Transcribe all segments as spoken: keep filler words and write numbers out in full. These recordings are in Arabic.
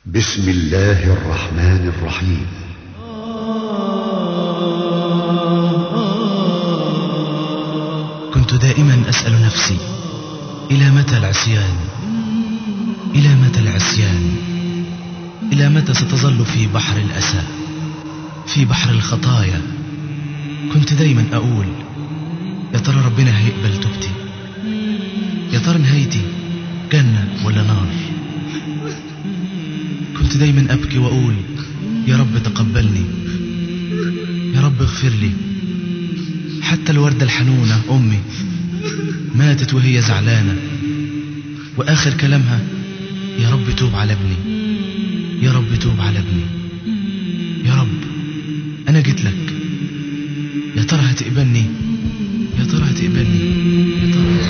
بسم الله الرحمن الرحيم. كنت دائما أسأل نفسي: إلى متى العصيان؟ إلى متى العصيان؟ إلى متى ستظل في بحر الأسى، في بحر الخطايا؟ كنت دائما أقول: يا ترى ربنا هيقبل توبتي؟ يا ترى نهايتي جنة ولا نار؟ كنت دايما أبكي وأقول: يا رب تقبلني، يا رب اغفر لي. حتى الوردة الحنونة أمي ماتت وهي زعلانة، وآخر كلامها: يا رب توب على ابني، يا رب توب على ابني. يا رب أنا جيت لك، يا ترى هتقبلني؟ يا ترى هتقبلني؟ يا ترى.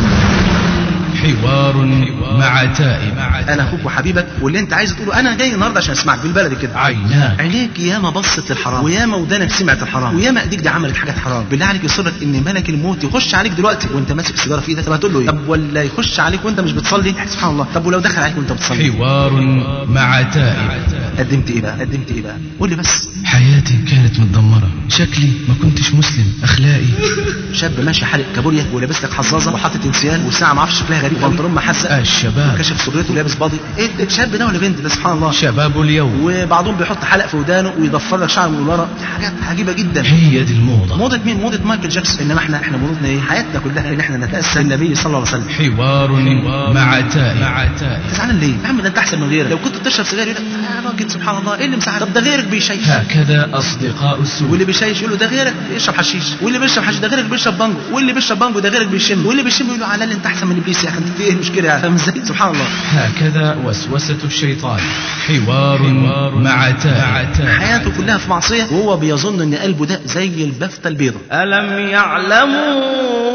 حوار مع تائب. انا اخوك وحبيبك، واللي انت عايز تقوله انا جاي النهارده عشان اسمعك بالبلدي كده. عيناك عينيك ياما بصت للحرام، وياما ودانك سمعت الحرام، وياما ايديك دي عملت حاجات حرام. بالله عليك يصيبك ان ملك الموت يخش عليك دلوقتي وانت ماسك سيجاره في ايدك، طب هتقول له ايه؟ طب ولا يخش عليك وانت مش بتصلي؟ سبحان الله. طب ولو دخل عليك وانت بتصلي؟ حوار مع تائب. قدمت ايه بقى؟ قدمت ايه بقى؟ قول لي بس. حياتي كانت متدمرة، شكلي ما كنتش مسلم، أخلاقي. شاب ماشي حالق كابوريا ولابس لك حظاظه وحاطط انسيال وساعه ما اعرفش شكلها غريب، وبنطلون محزق، الشباب كشف سرته ولابس باضي. ايه الشاب ده ولا بنت ده؟ سبحان الله. شباب اليوم. وبعضهم بيحط حلق في ودانه ويضفر لك شعر من ورا، حاجات عجيبه جدا. هي دي الموضة. موضة مين؟ موضة مايكل جاكسون. انما احنا احنا موضتنا ايه؟ حياتنا كلها ان احنا نتأسى النبي صلى الله عليه وسلم. حوار مع تائب. تزعلان ليه؟ يا عم ده انت احسن من غيرك. لو كنت بتشرب سجاير يقول لك يا راجل سبحان الله ايه اللي مساعد؟ طب ده غيرك بيشيش. هكذا أصدقاء السوء. واللي بيشيش يقول له ده غيرك بيشرب حشيش، واللي بيشرب حشيش ده غيرك بيشرب بانجو، واللي بيشرب بانجو ده غيرك بيشم، واللي بيشم يقول له على اللي انت احسن من ابليس يا اخي، انت في ايه المشكله يعني؟ فاهم ازاي؟ سبحان الله. هكذا وسوسة الشيطان. حوار مع تائب. حياته كلها في معصيه وهو بيظن ان قلبه ده زي البفتة البيضة. ألم يعلموا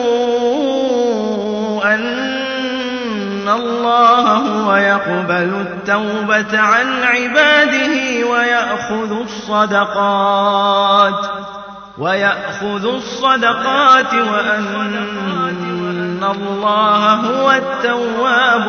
أن الله هو يقبل التوبة عن عباده ويأخذ الصدقات ويأخذ الصدقات وأن الله هو التواب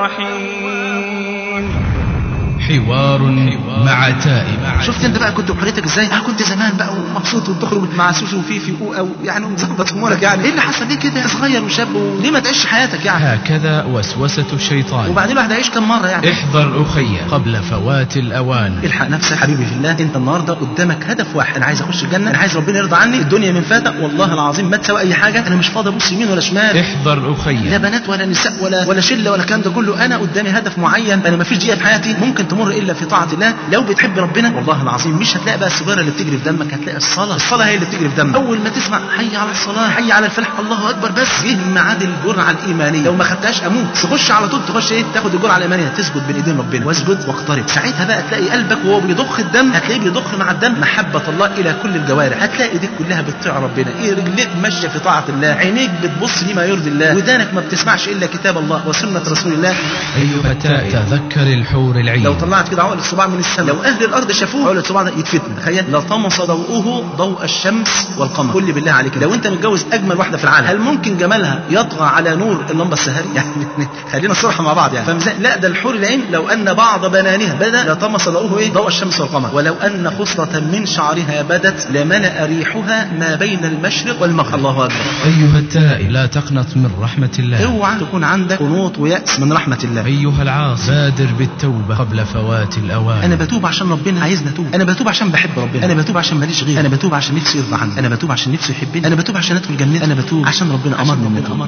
الرحيم. حوار مع تائب. شفت انت بقى كنت بحريتك ازاي؟ انا كنت زمان بقى ومبسوط وبتخرج مع سوسو وفيفي او يعني مظبط امورك يعني. ايه اللي حصل ليه كده؟ صغير وشاب وليه ما تعيش حياتك يعني؟ هكذا وسوسة الشيطان. وبعدين الواحد هيعيش كم مره يعني؟ احذر أخي قبل فوات الأوان. الحق نفسك حبيبي في الله. انت النهارده قدامك هدف واحد: انا عايز اخش الجنه، انا عايز ربنا يرضى عني. الدنيا من فاتك والله العظيم ما تساوي اي حاجه. انا مش فاضي ابص يمين ولا شمال. احذر أخي. لا بنات ولا نساء ولا ولا شله ولا الكلام ده كله. انا قدامي هدف معين، انا ما فيش دقيقه في حياتي ممكن تمر الا في طاعه الله. لو بتحب ربنا والله العظيم مش هتلاقي بقى السيجاره اللي بتجري في دمك، هتلاقي الصلاه. الصلاه هي اللي بتجري في دمك. اول ما تسمع حي على الصلاه، حي على الفلاح، الله اكبر، بس جه ميعاد الجرعه الايمانيه. لو ما خدتهاش اموت. تخش على طول تخش ايه؟ تاخد الجرعه الايمانيه، تسجد بين ايدين ربنا واسجد واقترب. ساعتها بقى تلاقي قلبك وهو بيضخ الدم، هتلاقيه بيضخ مع الدم محبه الله الى كل الجوارح. هتلاقي ايديك كلها بتطيع ربنا، ايه رجليك ماشيه في طاعه الله، عينيك بتبص لما يرضي الله، ودانك ما بتسمعش الا كتاب الله وسنه رسول الله. أيها التائب تذكر الحور العين. لو طلعت كده عقل الصباع من السماء، لو اهل الارض شافوه عقل الصباع ده يتفتن. تخيل لطمس ضوءه ضوء الشمس والقمر. قل لي بالله عليك لو انت متجوز اجمل واحده في العالم، هل ممكن جمالها يطغى على نور اللمبه السهري؟ يعني خلينا صراحه مع بعض يعني. فمزاي؟ لا ده الحور العين لو ان بعض بنانها بدا لطمس ضوءه ايه؟ ضوء الشمس والقمر. ولو ان خصله من شعرها بدت لملأ ريحها ما بين المشرق والمغرب. الله اكبر. أيها التائب لا تقنط من رحمة الله. اوعى تكون عندك قنوط ويأس من رحمه الله. أيها العاصي بادر بالتوبة قبل فوات الأوان. انا بتوب عشان ربنا عايزني اتوب، انا بتوب عشان بحب ربنا، انا بتوب عشان ماليش غير، انا بتوب عشان نفسي يرضى عني، انا بتوب عشان نفسي يحبني، انا بتوب عشان ادخل جنته، انا بتوب عشان ربنا امرني ان اتوب.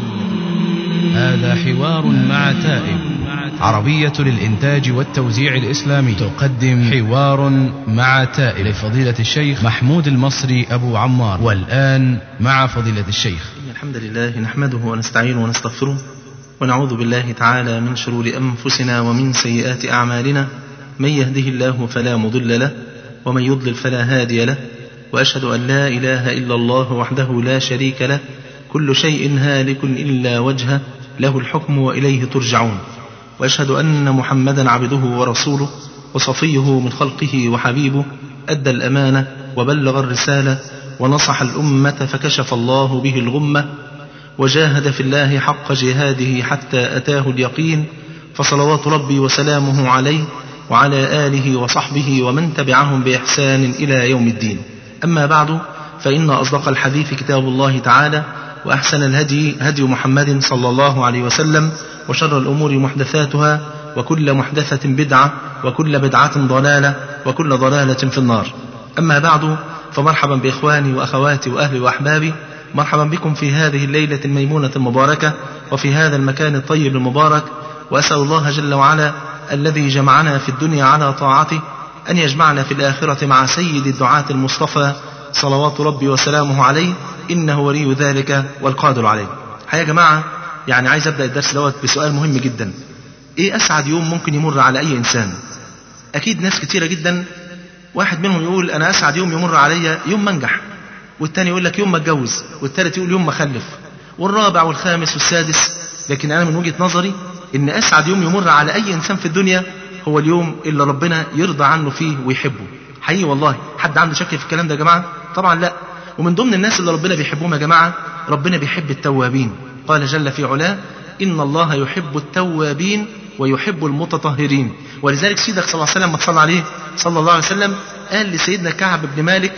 هذا حوار مع تائب. عربية للإنتاج والتوزيع الإسلامي تقدم حوار مع تائب لفضيلة الشيخ محمود المصري أبو عمار. والآن مع فضيلة الشيخ. الحمد لله نحمده ونستعينه ونستغفره ونعوذ بالله تعالى من شرور أنفسنا ومن سيئات أعمالنا. من يهده الله فلا مضل له ومن يضلل فلا هادي له، وأشهد أن لا إله إلا الله وحده لا شريك له. كل شيء هالك إلا وجهه، له الحكم وإليه ترجعون. وأشهد أن محمدا عبده ورسوله وصفيه من خلقه وحبيبه، أدى الأمانة وبلغ الرسالة ونصح الأمة فكشف الله به الغمة، وجاهد في الله حق جهاده حتى أتاه اليقين. فصلوات ربي وسلامه عليه وعلى آله وصحبه ومن تبعهم بإحسان إلى يوم الدين. أما بعد، فإن أصدق الحديث كتاب الله تعالى، وأحسن الهدي هدي محمد صلى الله عليه وسلم، وشر الأمور محدثاتها، وكل محدثة بدعة، وكل بدعة ضلالة، وكل ضلالة في النار. أما بعد، فمرحبا بإخواني وأخواتي وأهلي وأحبابي، مرحبا بكم في هذه الليلة الميمونة المباركة وفي هذا المكان الطيب المبارك. وأسأل الله جل وعلا الذي جمعنا في الدنيا على طاعته أن يجمعنا في الآخرة مع سيد الدعاة المصطفى صلوات ربي وسلامه عليه، إنه ولي ذلك والقادر عليه. يا جماعة، يعني عايز أبدأ الدرس دوت بسؤال مهم جدا: إيه أسعد يوم ممكن يمر على أي إنسان؟ أكيد ناس كتيرة جدا، واحد منهم يقول أنا أسعد يوم يمر علي يوم ما انجح، والتاني يقول لك يوم ما اتجوز، والتالت يقول يوم ما خلف، والرابع والخامس والسادس. لكن أنا من وجهة نظري إن أسعد يوم يمر على أي إنسان في الدنيا هو اليوم اللي ربنا يرضى عنه فيه ويحبه. حقيقي والله، حد عنده شك في الكلام ده يا جماعة؟ طبعا لا. ومن ضمن الناس اللي ربنا بيحبهم يا جماعة، ربنا بيحب التوابين. قال جل في علاه: إن الله يحب التوابين ويحب المتطهرين. ولذلك سيدك صلى الله عليه وسلم، ما تصلى عليه صلى الله عليه وسلم، قال لسيدنا كعب بن مالك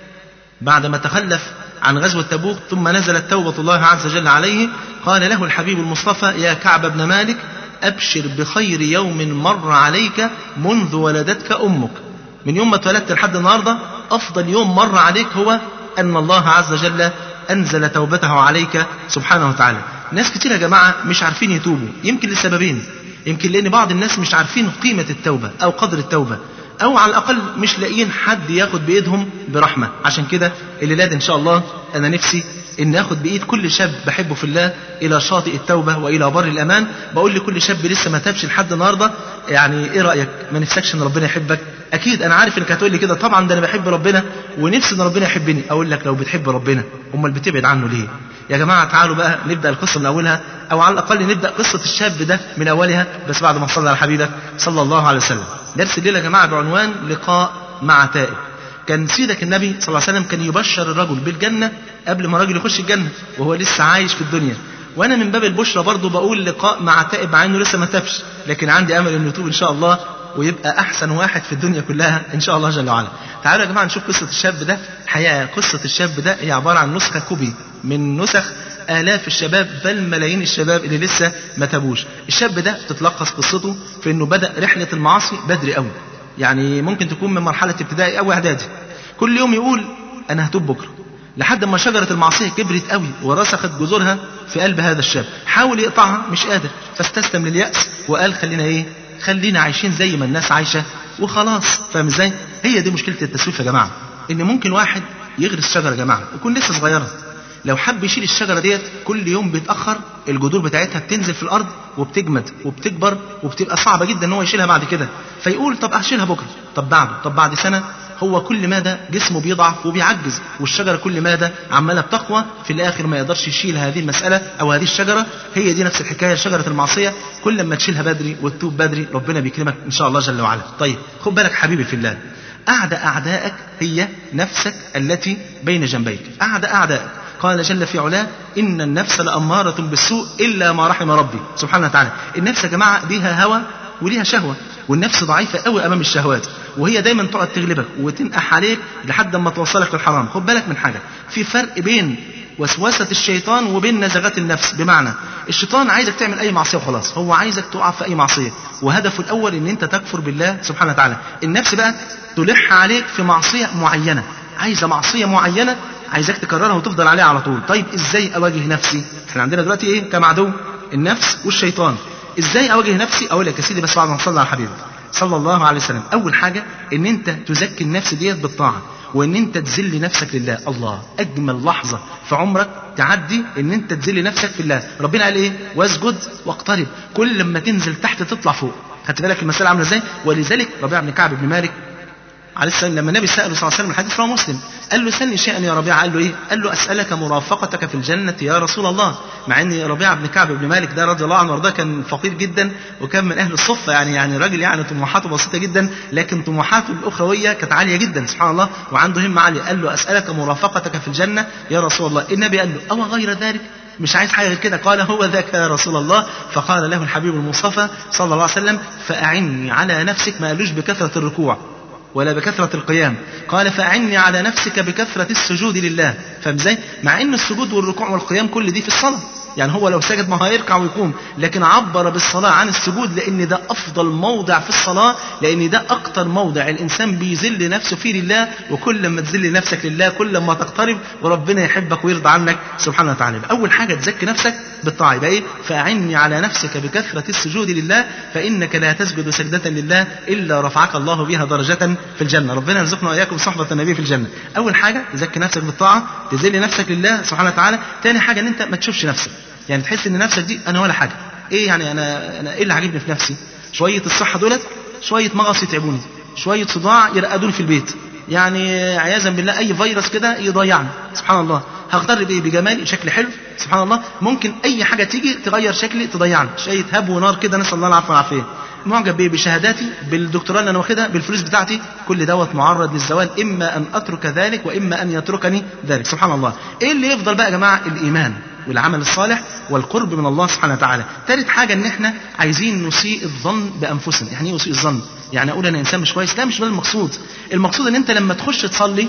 بعدما تخلف عن غزوة تبوك ثم نزلت توبة الله عز وجل عليه، قال له الحبيب المصطفى: يا كعب بن مالك، أبشر بخير يوم مر عليك منذ ولدتك أمك. من يوم ما اتولدت لحد النهاردة أفضل يوم مر عليك هو أن الله عز وجل أنزل توبته عليك سبحانه وتعالى. ناس كتير يا جماعة مش عارفين يتوبوا، يمكن لسببين: يمكن لأن بعض الناس مش عارفين قيمة التوبة أو قدر التوبة، أو على الأقل مش لاقيين حد ياخد بإيدهم برحمة. عشان كده الليلة إن شاء الله أنا نفسي إن أخد بإيد كل شاب بحبه في الله إلى شاطئ التوبة وإلى بر الأمان. بقول لكل شاب لسه ما تابش لحد النهاردة: يعني إيه رأيك؟ ما نفسكش إن ربنا يحبك؟ أكيد أنا عارف إنك هتقول لي كده، طبعا ده أنا بحب ربنا ونفسي إن ربنا يحبني. أقول لك: لو بتحب ربنا أمال بتبعد عنه ليه؟ يا جماعة تعالوا بقى نبدأ القصة من أولها، أو على الأقل نبدأ قصة الشاب ده من أولها، بس بعد ما صلى على حبيبك صلى الله عليه وسلم. درس الليلة يا جماعة بعنوان لقاء مع تائب. كان سيدك النبي صلى الله عليه وسلم كان يبشر الرجل بالجنة قبل ما الرجل يخش الجنة وهو لسه عايش في الدنيا. وأنا من باب البشرى برضو بقول لقاء مع تائب، مع إنه لسه ما تابش، لكن عندي أمل إنه يتوب إن شاء الله ويبقى أحسن واحد في الدنيا كلها إن شاء الله جل وعلا. تعالوا يا جماعة نشوف قصة الشاب ده. حقيقة قصة الشاب ده هي عبارة عن نسخة كوبي من نسخ آلاف الشباب، بل ملايين الشباب اللي لسه ما تابوش. الشاب ده تتلخص قصته في إنه بدأ رحلة المعاصي بدري قوي، يعني ممكن تكون من مرحلة ابتدائي أو إعدادي. كل يوم يقول أنا هتوب بكرة، لحد ما شجرة المعصية كبرت قوي ورسخت جذورها في قلب هذا الشاب. حاول يقطعها مش قادر، فاستسلم لليأس وقال خلينا إيه خلينا عايشين زي ما الناس عايشة وخلاص. فاهم إزاي؟ هي دي مشكلة التسويف يا جماعة، إن ممكن واحد يغرس شجرة يا جماعة يكون لسه صغيرة، لو حب يشيل الشجرة ديت كل يوم بيتأخر الجذور بتاعتها بتنزل في الأرض وبتجمد وبتكبر وبتبقى صعبة جدا إن هو يشيلها بعد كده. فيقول طب أشيلها بكرة، طب بعده، طب بعد سنة. هو كل مدى جسمه بيضعف وبيعجز، والشجرة كل مدى عمالة بتقوى، في الآخر ما يقدرش يشيل هذه المسألة أو هذه الشجرة. هي دي نفس الحكاية شجرة المعصية، كل ما تشيلها بدري وتتوب بدري ربنا بيكرمك إن شاء الله جل وعلا. طيب خد بالك حبيبي في الله، أعدى أعدائك هي نفسك التي بين جنبيك. أعدى أعدائك قال جل في علاه: إن النفس لأمارة بالسوء إلا ما رحم ربي سبحانه وتعالى. النفس يا جماعة ليها هوى وليها شهوة، والنفس ضعيفة قوي أمام الشهوات، وهي دايما تقعد تغلبك وتنقح عليك لحد ما توصلك للحرام. خد بالك من حاجة، في فرق بين وسوسة الشيطان وبين نزغات النفس. بمعنى الشيطان عايزك تعمل أي معصية وخلاص، هو عايزك تقع في أي معصية، وهدفه الأول إن أنت تكفر بالله سبحانه وتعالى. النفس بقى تلح عليك في معصية معينة، عايزة معصية معينة عايزك تكررها وتفضل عليها على طول. طيب إزاي أواجه نفسي؟ احنا عندنا دلوقتي إيه كم عدو؟ النفس والشيطان. إزاي أواجه نفسي؟ أقول لك يا سيدي بس بعد ما نصلي على الحبيب صلى الله عليه وسلم. أول حاجة إن أنت تزكي النفس ديت بالطاعة، وإن أنت تذل نفسك لله. الله، أجمل لحظة في عمرك تعدي إن أنت تذل نفسك في الله. ربنا قال إيه؟ واسجد واقترب. كل لما تنزل تحت تطلع فوق. خدت بالك المسألة عاملة إزاي؟ ولذلك ربيعة بن كعب بن مالك عليه السلام لما النبي سأله صلى الله عليه وسلم، الحديث رواه مسلم، قال له سلني شيئا يا ربيعة. قال له إيه؟ قال له أسألك مرافقتك في الجنة يا رسول الله. مع أن ربيعة بن كعب بن مالك ده رضي الله عنه وارضاه كان فقير جدا وكان من أهل الصفة، يعني يعني راجل يعني طموحاته بسيطة جدا، لكن طموحاته الأخروية كانت عالية جدا سبحان الله، وعنده همة عالية. قال له أسألك مرافقتك في الجنة يا رسول الله. النبي قال له أو غير ذلك؟ مش عايز حاجة غير كده. قال هو ذاك يا رسول الله. فقال له الحبيب المصطفى صلى الله عليه وسلم فأعني على نفسك، ما قالوش بكثرة الركوع ولا بكثرة القيام، قال فأعني على نفسك بكثرة السجود لله. فاهم ازاي؟ مع ان السجود والركوع والقيام كل دي في الصلاة، يعني هو لو سجد ما هيركع ويقوم، لكن عبر بالصلاة عن السجود لأن ده أفضل موضع في الصلاة، لأن ده أكتر موضع الإنسان بيذل نفسه فيه لله، وكل ما تذل نفسك لله كل ما تقترب وربنا يحبك ويرضى عنك سبحانه وتعالى. أول حاجة تزكي نفسك بالطاعة، يبقى إيه؟ فأعني على نفسك بكثرة السجود لله فإنك لا تسجد سجدة لله إلا رفعك الله بها درجة في الجنة. ربنا يرزقنا وإياكم صحبة النبي في الجنة. أول حاجة تزكي نفسك بالطاعة، تذل نفسك لله سبحانه وتعالى. تاني حاجة إن أنت ما تشوفش نفسك، يعني تحس ان نفسك دي انا ولا حاجه. ايه يعني انا انا ايه اللي عاجبني في نفسي؟ شويه الصحه دولت، شويه مغص يتعبوني، شويه صداع يرقدوني في البيت، يعني عياذا بالله اي فيروس كده يضيعني. سبحان الله، هغتر بايه؟ بجمالي، شكلي حلو، سبحان الله. ممكن اي حاجه تيجي تغير شكلي تضيعني، شويه هب ونار كده، نسال الله العفو والعافيه. معجب بايه؟ بشهاداتي، بالدكتوراه اللي انا واخدها، بالفلوس بتاعتي، كل دوت معرض للزوال، اما ان اترك ذلك واما ان يتركني ذلك. سبحان الله. ايه اللي يفضل بقى يا جماعه؟ الايمان والعمل الصالح والقرب من الله سبحانه وتعالى. ثالث حاجه ان احنا عايزين نسيء الظن بانفسنا. يعني ايه نسيء الظن؟ يعني اقول انا انسان مش كويس؟ لا، مش ده المقصود. المقصود ان انت لما تخش تصلي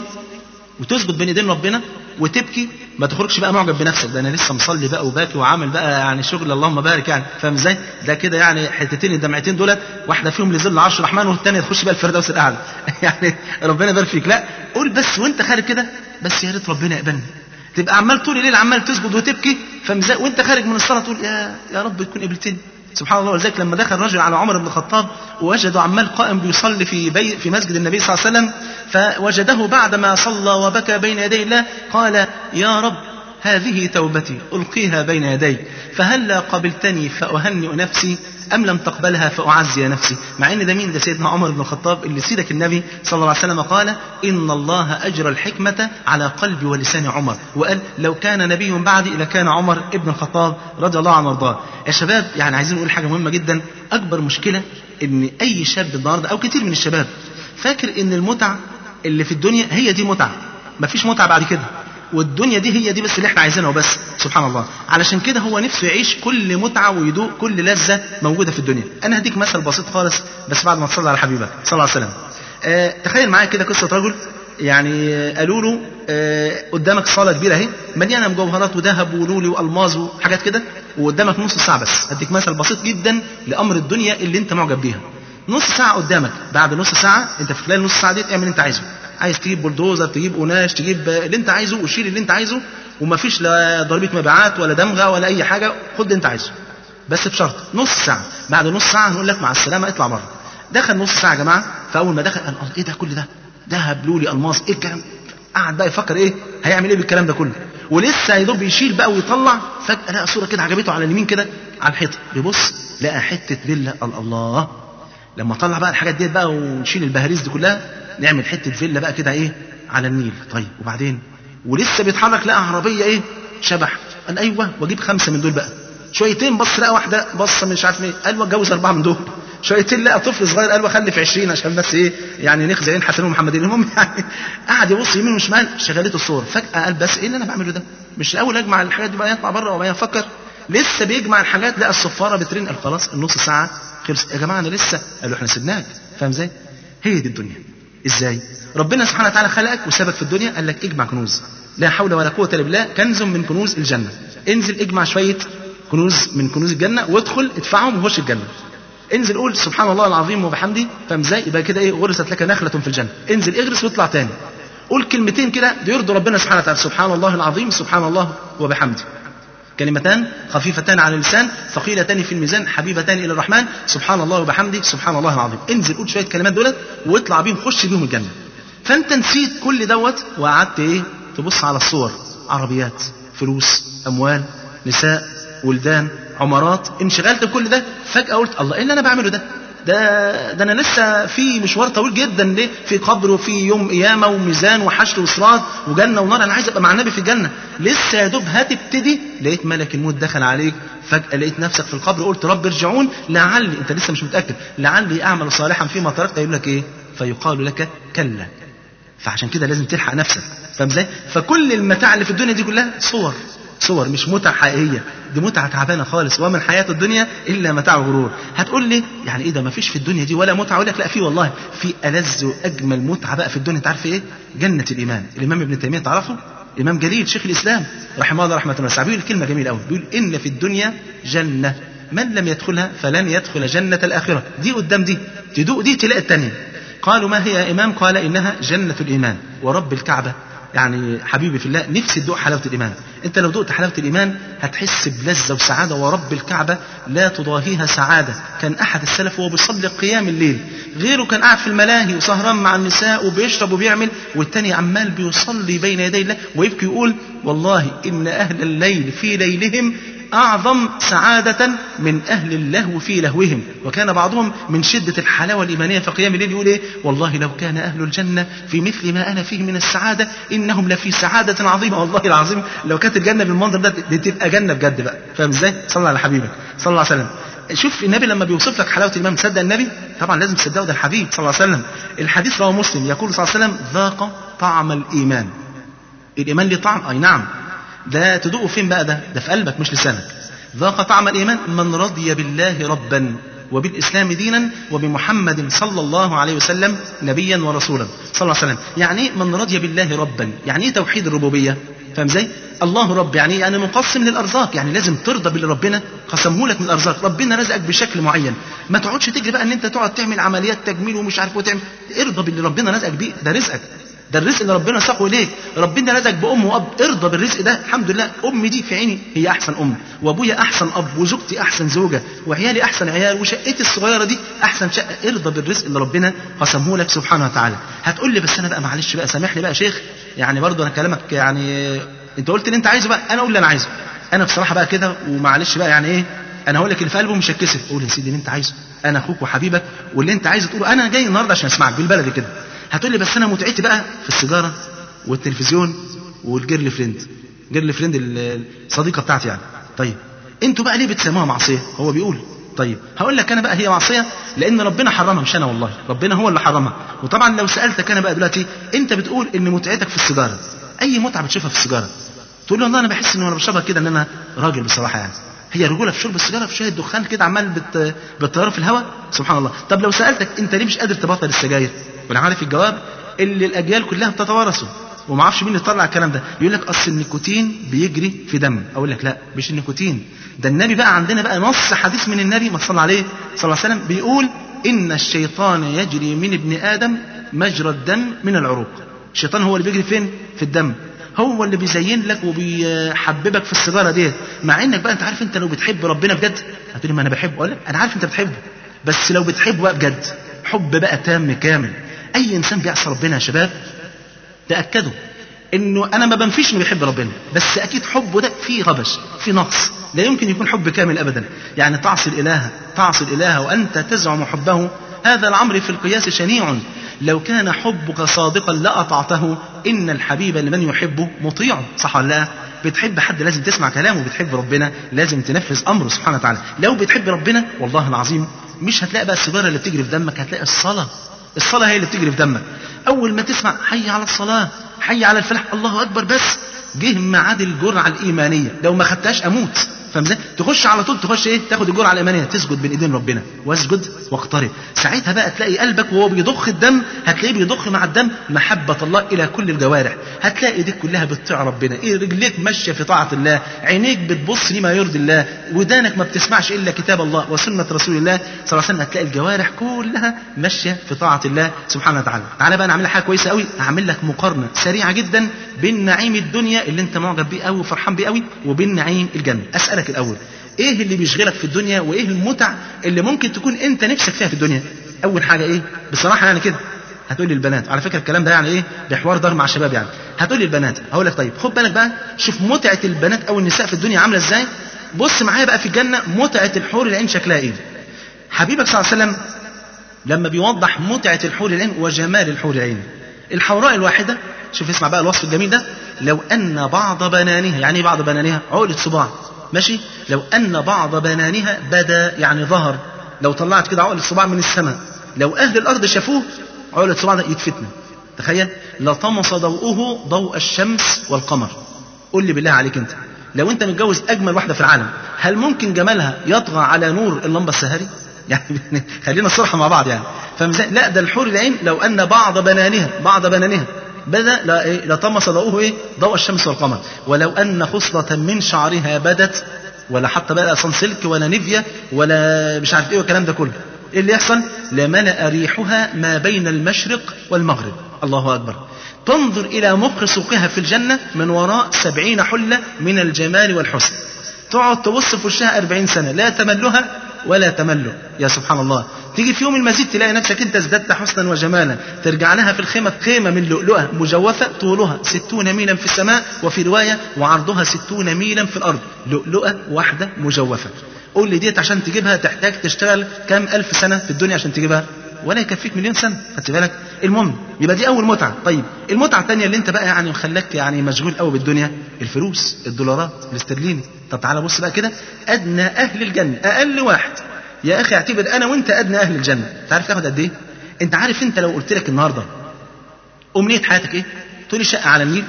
وتسجد بين ايدين ربنا وتبكي، ما تخرجش بقى معجب بنفسك، ده انا لسه مصلي بقى وباكي وعامل بقى يعني شغل اللهم بارك، يعني فاهم ازاي؟ ده كده يعني حتتين الدمعتين دولت، واحده فيهم لظل عرش الرحمن والثانيه تخش بقى الفردوس الاعلى يعني ربنا يبارك فيك. لا، قول بس وانت خارج كده، بس يا ريت ربنا يقبلني. تبقى عمال طول الليل عمال تسجد وتبكي، فاهم ازاي؟ وانت خارج من الصلاه تقول يا يا رب تكون قبلتني. سبحان الله. ولذلك لما دخل رجل على عمر بن الخطاب ووجده عمال قائم بيصلي في بي في مسجد النبي صلى الله عليه وسلم، فوجده بعدما صلى وبكى بين يدي الله قال يا رب هذه توبتي ألقيها بين يديك، فهلا قبلتني فأهنئ نفسي أم لم تقبلها فأعزي نفسي. مع ان ده مين؟ ده سيدنا عمر بن الخطاب اللي سيدك النبي صلى الله عليه وسلم قال إن الله أجرى الحكمة على قلب ولسان عمر، وقال لو كان نبي بعدي لكان عمر ابن الخطاب رضي الله عنه وارضاه. يا شباب يعني عايزين نقول حاجة مهمة جدا. أكبر مشكلة إن أي شاب النهارده أو كتير من الشباب فاكر إن المتعة اللي في الدنيا هي دي متعة، مفيش متعة بعد كده، والدنيا دي هي دي بس اللي احنا عايزينها وبس. سبحان الله. علشان كده هو نفسه يعيش كل متعة ويدوق كل لذة موجودة في الدنيا. انا هديك مثل بسيط خالص بس بعد ما تصلي على حبيبك صلى الله عليه وسلم. اه تخيل معايا كده قصة رجل، يعني اه قالوا له اه قدامك صالة كبيرة اهي مليانة مجوهرات وذهب ولولي والماظ وحاجات كده، وقدامك نص ساعة بس. هديك مثل بسيط جدا لأمر الدنيا اللي انت معجب بيها. نص ساعة قدامك، بعد نص ساعة انت في خلال نص ساعة دي اعمل اللي انت عايزه. عايز تجيب بلدوزر، تجيب قناش، تجيب اللي انت عايزه وشيل اللي انت عايزه، ومفيش لا ضريبة مبيعات ولا دمغة ولا اي حاجة، خد اللي انت عايزه بس بشرط نص ساعة. بعد نص ساعة هنقول لك مع السلامة اطلع بره. دخل نص ساعة يا جماعة، فاول ما دخل قال ايه ده كل ده؟ دهب لولي الماس، ايه الكلام؟ قعد بقى يفكر ايه هيعمل ايه بالكلام ده كله، ولسه يدوب يشيل بقى ويطلع. فجأة لقى صورة كده عجبته على اليمين كده على الحيطة، بيبص لقى حتة فيلا. الله، لما طلع بقى الحاجات دي بقى ونشيل البهاريز دي كلها نعمل حتة فيلا بقى كده ايه على النيل. طيب وبعدين؟ ولسه بيتحرك لقى عربية ايه شبح، قال ايوه واجيب خمسة من دول بقى. شويتين بص لقى واحدة بص مش عارف ايه، قال واتجوز اربعة من دول. شويتين لقى طفل صغير قال وخلف عشرين عشان بس ايه يعني نخزي عين حسن ومحمدين. المهم يعني قعد يبص يمين وشمال، شغلته الصور. فجأة قال بس ايه اللي انا بعمله ده؟ مش الاول اجمع الحاجات دي بقى يطلع بره وبعدين افكر؟ لسه بيجمع الحاجات لقى الصفارة بترن، قال خلاص النص ساعة خلص يا جماعة انا لسه. قالوا احنا سيبناك. فاهم ازاي؟ هي دي الدنيا. ازاي؟ ربنا سبحانه وتعالى خلقك وسابك في الدنيا، قال لك اجمع كنوز، لا حول ولا قوة الا بالله، كنز من كنوز الجنة. انزل اجمع شوية كنوز من كنوز الجنة وادخل ادفعهم وخش الجنة. انزل قول سبحان الله العظيم وبحمده، فاهم ازاي؟ يبقى كده ايه غرست لك نخلة في الجنة. انزل اغرس واطلع تاني، قول كلمتين كده بيرضوا ربنا سبحانه وتعالى، سبحان الله العظيم سبحان الله وبحمده، كلمتان خفيفتان على اللسان ثقيلتان في الميزان حبيبتان الى الرحمن، سبحان الله وبحمده سبحان الله العظيم. انزل قول شويه كلمات دولت واطلع بيهم خش بيهم الجنه. فانت نسيت كل دوت وقعدت ايه تبص على الصور، عربيات، فلوس، اموال، نساء، ولدان، عمارات، انشغلت بكل ده. فجاه قلت الله ايه اللي انا بعمله ده؟ ده ده انا لسه في مشوار طويل جدا، ليه؟ في قبر وفي يوم قيامه وميزان وحشر وصراط وجنه ونار، انا عايز ابقى مع النبي في الجنه. لسه يا دوب هتبتدي لقيت ملك الموت دخل عليك، فجاه لقيت نفسك في القبر، قلت رب ارجعون لعلي، انت لسه مش متاكد، لعلي اعمل صالحا فيما تركت. يقول لك ايه؟ فيقال لك كلا. فعشان كده لازم تلحق نفسك، فاهم ازاي؟ فكل المتاع اللي في الدنيا دي كلها صور، صور مش متعة حقيقية، دي متعة تعبانة خالص. وما الحياة الدنيا إلا متاع غرور. هتقول لي يعني إيه ده ما فيش في الدنيا دي ولا متعة؟ أقول لك لا، في والله، في ألذ وأجمل متعة بقى في الدنيا. أنت عارف إيه؟ جنة الإيمان. الإمام ابن تيمية تعرفه؟ إمام جليل شيخ الإسلام رحمه الله رحمة واسعة، بيقول كلمة جميلة أوي، بيقول إن في الدنيا جنة من لم يدخلها فلن يدخل جنة الآخرة. دي قدام دي، تدوق دي تلاقي التانية. قالوا ما هي يا إمام؟ قال إنها جنة الإيمان ورب الكعبة. يعني حبيبي في الله، نفسي تدوق حلاوة الإيمان. أنت لو دقت حلاوة الإيمان هتحس بلذة وسعادة، ورب الكعبة لا تضاهيها سعادة. كان أحد السلف وهو بيصلي قيام الليل، غيره كان قاعد في الملاهي وسهران مع النساء وبيشرب وبيعمل، والتاني عمال بيصلي بين يدي الله ويبكي يقول والله إن أهل الليل في ليلهم أعظم سعادة من أهل اللهو في لهوهم. وكان بعضهم من شدة الحلاوة الإيمانية في قيام الليل يقول إيه؟ والله لو كان أهل الجنة في مثل ما أنا فيه من السعادة إنهم لفي سعادة عظيمة. والله العظيم لو كانت الجنة بالمنظر ده دي تبقى جنة بجد بقى. فاهم إزاي؟ صلى على حبيبك صلى الله عليه وسلم. شوف النبي لما بيوصف لك حلاوة الإيمان، تصدق النبي؟ طبعا لازم تصدقه، ده الحبيب صلى الله عليه وسلم. الحديث رواه مسلم، يقول صلى الله عليه وسلم ذاق طعم الإيمان. الإيمان ليه طعم؟ أي نعم. ده تدوقه فين بقى؟ ده ده في قلبك مش لسانك. ذاق طعم الإيمان من رضي بالله ربا وبالإسلام دينا وبمحمد صلى الله عليه وسلم نبيا ورسولا صلى الله عليه وسلم. يعني من رضي بالله ربا، يعني ايه توحيد الربوبية؟ فاهم ازاي؟ الله رب يعني يعني مقسم للأرزاق، يعني لازم ترضى باللي ربنا قسمه لك من الأرزاق. ربنا رزقك بشكل معين، ما تقعدش تجري بقى ان انت تقعد تعمل عمليات تجميل ومش عارف وتعمل. ارضى باللي ربنا رزقك بيه، ده رزقك، ده الرزق اللي ربنا ساقه إليك. ربنا رزقك بأم وأب، ارضى بالرزق ده. الحمد لله أمي دي في عيني هي أحسن أم، وأبويا أحسن أب، وزوجتي أحسن زوجة، وعيالي أحسن عيال، وشقتي الصغيرة دي أحسن شقة. ارضى بالرزق اللي ربنا قسمه لك سبحانه وتعالى. هتقول لي بس أنا بقى معلش بقى سامحني بقى شيخ، يعني برضه أنا كلامك يعني أنت قلت اللي أنت عايزه بقى، أنا أقول اللي أنا عايزه. أنا بصراحة بقى كده ومعلش بقى يعني إيه، أنا هقول لك اللي في قلبه مش هتكسف. قول يا سيدي اللي أنت عايزه، أنا أخوك وحبيبك، واللي أنت عايزه تقوله. أنا جاي النهاردة عشان أسمعك بالبلدي كده. هتقول لي بس أنا متعتي بقى في السيجارة والتلفزيون والجيرل فريند، جيرل فريند الصديقة بتاعتي يعني. طيب انتوا بقى ليه بتسموها معصية؟ هو بيقول طيب هقول لك انا بقى هي معصية لان ربنا حرمها مش انا، والله ربنا هو اللي حرمها. وطبعا لو سألتك انا بقى دلوقتي، انت بتقول ان متعتك في السيجارة، اي متعة بتشوفها في السيجارة؟ تقول لي والله انا بحس ان انا بشربها كده ان انا راجل بصراحة يعني. هي رجولة في شرب السيجارة، في شوية دخان كده عمال بت... بتطير في الهواء؟ سبحان الله. طب لو سألتك انت ليه مش قادر تبطل السجاير؟ وانا عارف الجواب اللي الاجيال كلها بتتوارثه وما اعرفش مين اللي طلع الكلام ده. يقول لك اصل النيكوتين بيجري في دم. اقول لك لا مش النيكوتين، ده النبي بقى عندنا بقى نص حديث من النبي ما صلى عليه صلى الله عليه وسلم بيقول ان الشيطان يجري من ابن ادم مجرى الدم من العروق. الشيطان هو اللي بيجري فين؟ في الدم، هو اللي بيزين لك وبيحببك في السيجاره ديت. مع انك بقى انت عارف انت لو بتحب ربنا بجد هتقول ما انا بحبه. اقول لك انا عارف انت بتحبه، بس لو بتحبه بقى بجد حب بقى تام كامل. اي انسان بيعصى ربنا يا شباب تاكدوا انه انا ما بنفيش انه بيحب ربنا، بس اكيد حبه ده فيه غبش، فيه نقص، لا يمكن يكون حب كامل ابدا. يعني تعصي الاله تعصي الاله وانت تزعم حبه، هذا الامر في القياس شنيع. لو كان حبك صادقا لاطعته، ان الحبيب لمن يحبه مطيع. صح ولا لا؟ بتحب حد لازم تسمع كلامه، بتحب ربنا لازم تنفذ امره سبحانه وتعالى. لو بتحب ربنا والله العظيم مش هتلاقي بقى السيجاره اللي بتجري في دمك، هتلاقي الصلاه. الصلاه هي اللي بتجري في دمك. اول ما تسمع حي على الصلاه حي على الفلاح الله اكبر، بس جه ميعاد الجرعه الايمانيه، لو ما خدتهاش اموت. فاهم ازاي؟ تخش على طول تخش ايه؟ تاخد الجرعه الايمانيه، تسجد بين ايدين ربنا، واسجد واقترب. ساعتها بقى تلاقي قلبك وهو بيضخ الدم، هتلاقيه بيضخ مع الدم محبه الله الى كل الجوارح. هتلاقي ايديك كلها بتطيع ربنا، ايه رجليك ماشيه في طاعه الله، عينيك بتبص لما يرضي الله، ودانك ما بتسمعش الا كتاب الله وسنه رسول الله صلى الله عليه وسلم. هتلاقي الجوارح كلها ماشيه في طاعه الله سبحانه وتعالى. تعالى بقى نعمل حاجه كويسه قوي، هعمل لك مقارنه سريعه جدا بين نعيم الدنيا اللي انت معجب بيه قوي وفرحان بيه قوي وبين نعيم الجنه. اسالك الاول، ايه اللي بيشغلك في الدنيا وايه المتع اللي ممكن تكون انت نفسك فيها في الدنيا؟ اول حاجه ايه بصراحه يعني كده؟ هتقولي البنات. على فكره الكلام ده يعني ايه، ده حوار دار مع الشباب يعني. هتقولي البنات، هقول لك طيب خد بالك بقى، شوف متعه البنات او النساء في الدنيا عامله ازاي. بص معايا بقى في الجنه متعه الحور العين شكلها ايه. حبيبك صلى الله عليه وسلم لما بيوضح متعه الحور العين وجمال الحور العين، الحوراء الواحده، شوف اسمع بقى الوصف الجميل ده، لو ان بعض بنانها، يعني ايه بعض بنانها؟ عقله صباع ماشي، لو أن بعض بنانها بدا يعني ظهر، لو طلعت كده عقل الصباع من السماء، لو أهل الأرض شافوه عقل الصباع ده يتفتن. تخيل لطمس ضوءه ضوء الشمس والقمر. قل لي بالله عليك أنت لو انت متجوز اجمل واحده في العالم، هل ممكن جمالها يطغى على نور اللمبه السهري؟ يعني خلينا الصراحه مع بعض يعني. لا، ده الحور العين لو ان بعض بنانها بعض بنانها بدا لطمس ضوءه ايه ضوء الشمس والقمر، ولو ان خصله من شعرها بدت، ولا حتى بقى صن سلك ولا نيفيا ولا مش عارف ايه والكلام ده كله، ايه اللي يحصل؟ لملأ ريحها ما بين المشرق والمغرب. الله اكبر. تنظر الى مخ سوقها في الجنه من وراء سبعين حله من الجمال والحسن، تقعد تبص في وشها أربعين سنه لا تملها ولا تمله. يا سبحان الله. تيجي في يوم المزيد تلاقي نفسك انت ازددت حسنا وجمالا، ترجع لها في الخيمة خيمة من لؤلؤة مجوفة طولها ستون ميلا في السماء، وفي رواية وعرضها ستون ميلا في الأرض، لؤلؤة واحدة مجوفة. قول لي ديت عشان تجيبها تحتاج تشتغل كام ألف سنة في الدنيا عشان تجيبها؟ ولا يكفيك مليون سنة. خدت بالك؟ المهم يبقى دي أول متعة. طيب المتعة الثانية اللي أنت بقى يعني خلاك يعني مشغول قوي بالدنيا، الفلوس، الدولارات، الاسترليني. طب تعالى بص بقى كده، أدنى أهل الجنة أقل واحد يا أخي اعتبر أنا وأنت أدنى أهل الجنة، تعرف تاخد قد إيه؟ أنت عارف أنت لو قلت لك النهاردة أمنية حياتك إيه؟ تقول لي شقة على النيل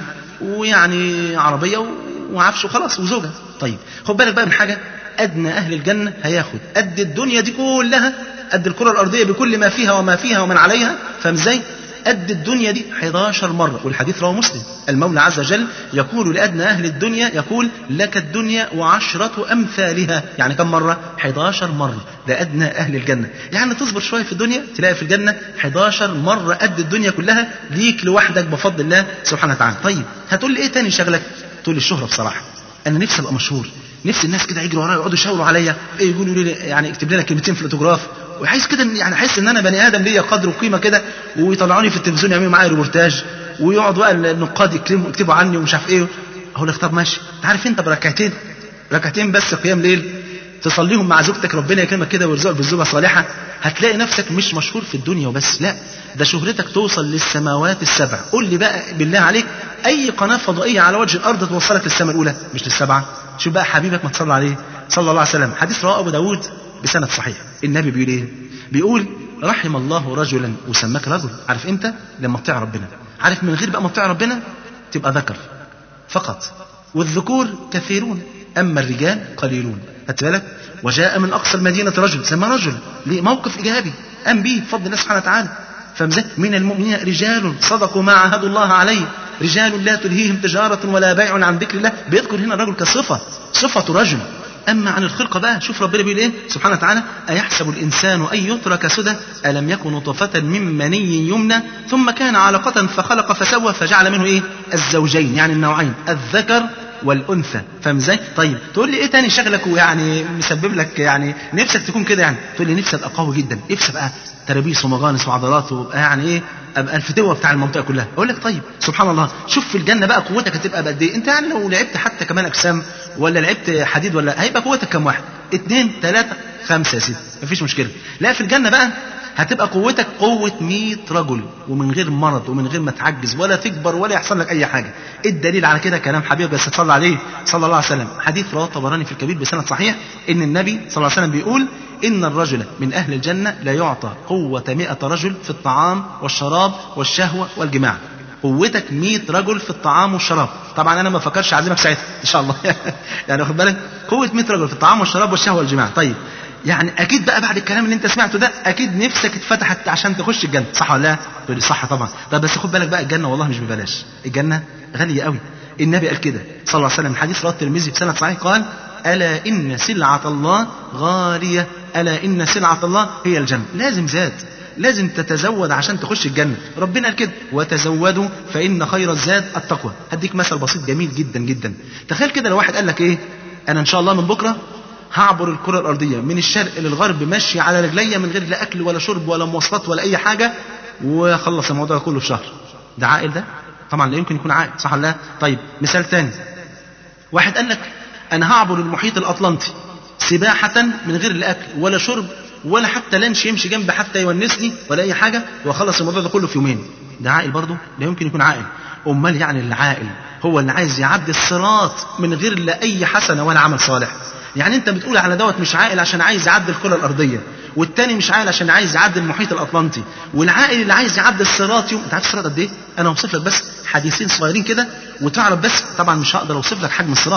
ويعني عربية وعفش وخلاص وزوجة. طيب خد بالك بقى من حاجة، أدنى أهل الجنة هياخد قد الدنيا دي كلها، قد الكرة الأرضية بكل ما فيها وما فيها ومن عليها، فاهم إزاي؟ قد الدنيا دي حداشر مرة. والحديث رواه مسلم، المولى عز وجل يقول لأدنى أهل الدنيا، يقول لك الدنيا وعشرة أمثالها. يعني كم مرة؟ حداشر مرة. ده أدنى أهل الجنة. يعني تصبر شوية في الدنيا تلاقي في الجنة حداشر مرة قد الدنيا كلها ليك لوحدك بفضل الله سبحانه وتعالى. طيب هتقول لي إيه تاني شغلك؟ تقول لي الشهرة. بصراحة أنا نفسي أبقى مشهور، نفسي الناس كده يجروا ورايا يقعدوا يشاوروا عليا، إيه يقولوا لي يعني اكتب لنا كلمتين في الاوتوجراف، وحاسس كده يعني حاسس ان انا بني ادم ليا قدر وقيمه كده، ويطلعوني في التلفزيون يعملوا معايا ريبورتاج، ويقعد بقى النقاد يكتبوا يكتبوا عني ومش عارف ايه. اقول لك طب ماشي، انت عارف انت بركعتين ركعتين بس قيام ليل تصليهم مع زوجتك ربنا يكرمك كده ويرزقك بالزوجه الصالحه، هتلاقي نفسك مش مشهور في الدنيا وبس، لا ده شهرتك توصل للسماوات السبع. قول لي بقى بالله عليك اي قناه فضائيه على وجه الارض توصلك للسماء الاولى مش للسبعه؟ شوف بقى حبيبك ما تصلى عليه صلى الله عليه وسلم. حديث رواه ابو داود بسند صحيح. النبي بيقول ايه؟ بيقول رحم الله رجلا، وسماك رجل، عارف امتى؟ لما تطيع ربنا. عارف من غير بقى ما تطيع ربنا تبقى ذكر فقط، والذكور كثيرون اما الرجال قليلون. خدت بالك؟ وجاء من اقصى المدينه رجل، سمى رجل لموقف ايجابي قام به بفضل الله سبحانه وتعالى. فمزه من المؤمنين رجال صدقوا ما عاهدوا الله عليه، رجال لا تلهيهم تجاره ولا بيع عن ذكر الله. بيذكر هنا الرجل كصفه، صفه رجل. أما عن الخلقة بقى شوف ربنا بيقول إيه سبحانه وتعالى: أيحسب الإنسان أن يترك سدى ألم يكن نطفة من مني يمنى ثم كان علقة فخلق فسوى فجعل منه إيه الزوجين، يعني النوعين الذكر والأنثى. فاهم إزاي؟ طيب تقول لي إيه تاني شغلك ويعني مسبب لك يعني نفسك تكون كده؟ يعني تقول لي نفسي أبقى قوي جدا، نفسي أبقى ترابيس ومغانس وعضلات وابقى يعني إيه ابقى الفتوه بتاع المنطقه كلها. اقول لك طيب سبحان الله، شوف في الجنه بقى قوتك هتبقى بقد ايه. انت يعني لو لعبت حتى كمان اجسام ولا لعبت حديد ولا هيبقى قوتك كام واحد؟ اثنين ثلاثه خمسه يا سيدي مفيش مشكله. لا في الجنه بقى هتبقى قوتك قوه مئة رجل، ومن غير مرض ومن غير ما تعجز ولا تكبر ولا يحصل لك اي حاجه. الدليل على كده كلام حبيبك بس صلى عليه صلى الله عليه وسلم، حديث رواه الطبراني في الكبير بسند صحيح، ان النبي صلى الله عليه وسلم بيقول: إن الرجل من أهل الجنة لا يعطى قوة مئة رجل في الطعام والشراب والشهوة والجماع. قوتك مئة رجل في الطعام والشراب. طبعا أنا ما فكرش أعزمك ساعتها إن شاء الله يعني واخد بالك، قوة مئة رجل في الطعام والشراب والشهوة والجماع. طيب يعني أكيد بقى بعد الكلام اللي أنت سمعته ده أكيد نفسك اتفتحت عشان تخش الجنة، صح ولا لا؟ تقول لي صح طبعا. طب بس خد بالك بقى الجنة والله مش ببلاش، الجنة غالية قوي. النبي قال كده صلى الله عليه وسلم، حديث رواه الترمذي بسند صحيح، قال: ألا إن سلعة الله غالية، ألا إن سلعة الله هي الجنة. لازم زاد، لازم تتزود عشان تخش الجنة. ربنا قال كده: وتزودوا فإن خير الزاد التقوى. هديك مثل بسيط جميل جدا جدا. تخيل كده لو واحد قال لك إيه: أنا إن شاء الله من بكرة هعبر الكرة الأرضية من الشرق للغرب ماشي على رجليا من غير لا أكل ولا شرب ولا مواصلات ولا أي حاجة، وخلص الموضوع كله في شهر. ده عاقل ده؟ طبعا لا يمكن يكون عاقل، صح ولا لا؟ طيب مثال تاني، واحد قال لك: أنا هعبر المحيط الأطلنطي سباحة من غير لا أكل ولا شرب ولا حتى لانش يمشي جنبي حتى يونسني ولا أي حاجة، وأخلص الموضوع ده كله في يومين. ده عاقل برضه؟ لا يمكن يكون عاقل. أمال يعني العاقل هو اللي عايز يعدي الصراط من غير لا أي حسنة ولا عمل صالح. يعني أنت بتقول على دوت مش عاقل عشان عايز يعدي الكرة الأرضية، والتاني مش عاقل عشان عايز يعدي المحيط الأطلنطي، والعاقل اللي عايز يعدي الصراط يوم. أنت عارف الصراط قد إيه؟ أنا هوصف لك بس حديثين صغيرين كده وتعرف بس. طبعا مش هقدر أوصف لك حجم الصراط،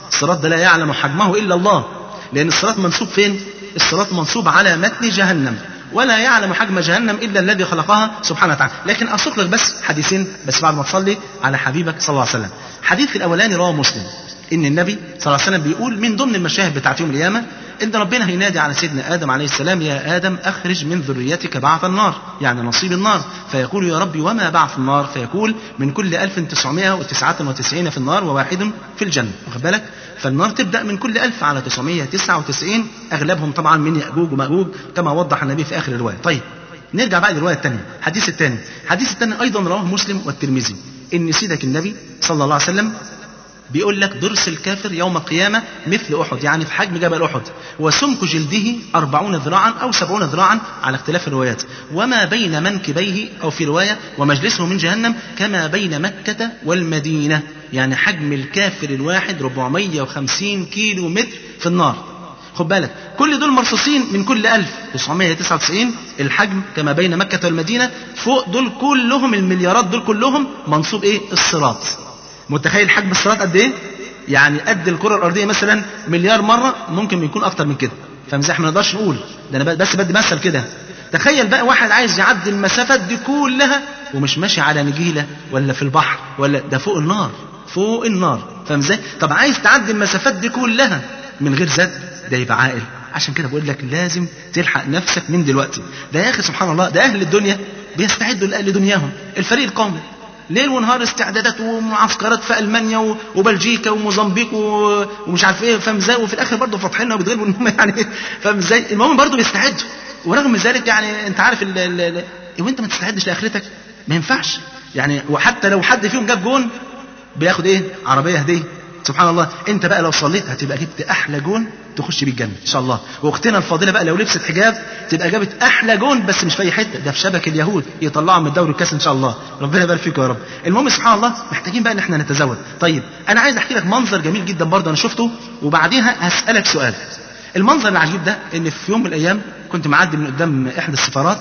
الصراط ده لا يعلم حجمه إلا الله، لأن الصراط منصوب فين؟ الصراط منصوب على متن جهنم، ولا يعلم حجم جهنم إلا الذي خلقها سبحانه وتعالى. لكن أسوق لك بس حديثين بس بعد ما تصلي على حبيبك صلى الله عليه وسلم. حديث الأولاني رواه مسلم، إن النبي صلى الله عليه وسلم بيقول من ضمن المشاهد بتاعت يوم القيامة إن ربنا هينادي على سيدنا آدم عليه السلام: يا آدم أخرج من ذريتك بعث النار، يعني نصيب النار. فيقول: يا ربي وما بعث النار؟ فيقول: من كل ألف تسعمائة وتسعة وتسعين في النار وواحد في الجنة. واخد بالك؟ فالنار تبدأ من كل ألف على تسعمائة وتسعة وتسعين، أغلبهم طبعا من يأجوج ومأجوج كما وضح النبي في آخر الرواية. طيب نرجع بقى للرواية الثانية. الحديث الثاني الحديث الثاني أيضا رواه مسلم والترمذي، إن سيدك النبي صلى الله عليه وسلم بيقول لك: ضرس الكافر يوم القيامة مثل أحد، يعني في حجم جبل أحد، وسمك جلده أربعون ذراعا أو سبعون ذراعا على اختلاف الروايات، وما بين منكبيه أو في رواية ومجلسه من جهنم كما بين مكة والمدينة، يعني حجم الكافر الواحد أربعمائة وخمسين كيلو متر في النار. خد بالك، كل دول مرصوصين من كل ألف تسعمائة وتسعة وتسعين الحجم كما بين مكة والمدينة، فوق دول كلهم المليارات دول كلهم منصوب إيه؟ الصراط. متخيل حجم الصراط قد ايه؟ يعني قد الكره الارضيه مثلا مليار مره، ممكن يكون اكتر من كده. فمزاح ما نقدرش نقول ده، انا بس بدي مثل كده. تخيل بقى واحد عايز يعدي المسافات دي كلها ومش ماشي على نجيله ولا في البحر، ولا ده فوق النار، فوق النار. فاهم ازاي؟ طب عايز تعدي المسافات دي كلها من غير زاد، ده يبقى عاقل. عشان كده بقول لك لازم تلحق نفسك من دلوقتي. ده يا اخي سبحان الله، ده اهل الدنيا بيستعدوا لدنياهم. الفريق القومي ليل ونهار استعدادات ومعسكرات في المانيا وبلجيكا وموزمبيق ومش عارف ايه، فاهم ازاي؟ وفي الاخر برضه فاتحينها وبتغلبوا انهم يعني فاهم ازاي؟ المهم برضه بيستعدوا، ورغم ذلك يعني انت عارف ال ال وانت ما تستعدش لاخرتك ما ينفعش يعني. وحتى لو حد فيهم جاب جون بياخد ايه؟ عربيه هديه. سبحان الله. انت بقى لو صليت هتبقى جبت احلى جون تخش بيه الجنه ان شاء الله. واختنا الفاضله بقى لو لبست حجاب تبقى جابت احلى جون، بس مش في اي حته، ده في شبك اليهود يطلعوا من الدوري الكاس ان شاء الله. ربنا يبارك فيكم يا رب. المهم سبحان الله، محتاجين بقى ان احنا نتزود. طيب انا عايز احكي لك منظر جميل جدا برضه انا شفته، وبعديها هسالك سؤال. المنظر العجيب ده ان في يوم من الايام كنت معدي من قدام احدى السفارات،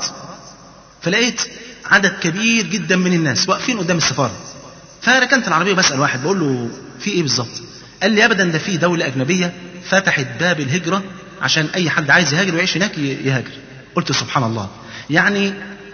فلقيت عدد كبير جدا من الناس واقفين قدام السفاره. فركنت العربيه وبسال واحد بقول له: في ايه بالظبط؟ قال لي: ابدا، ده في دوله اجنبيه فتحت باب الهجره عشان اي حد عايز يهاجر ويعيش هناك يهاجر. قلت سبحان الله، يعني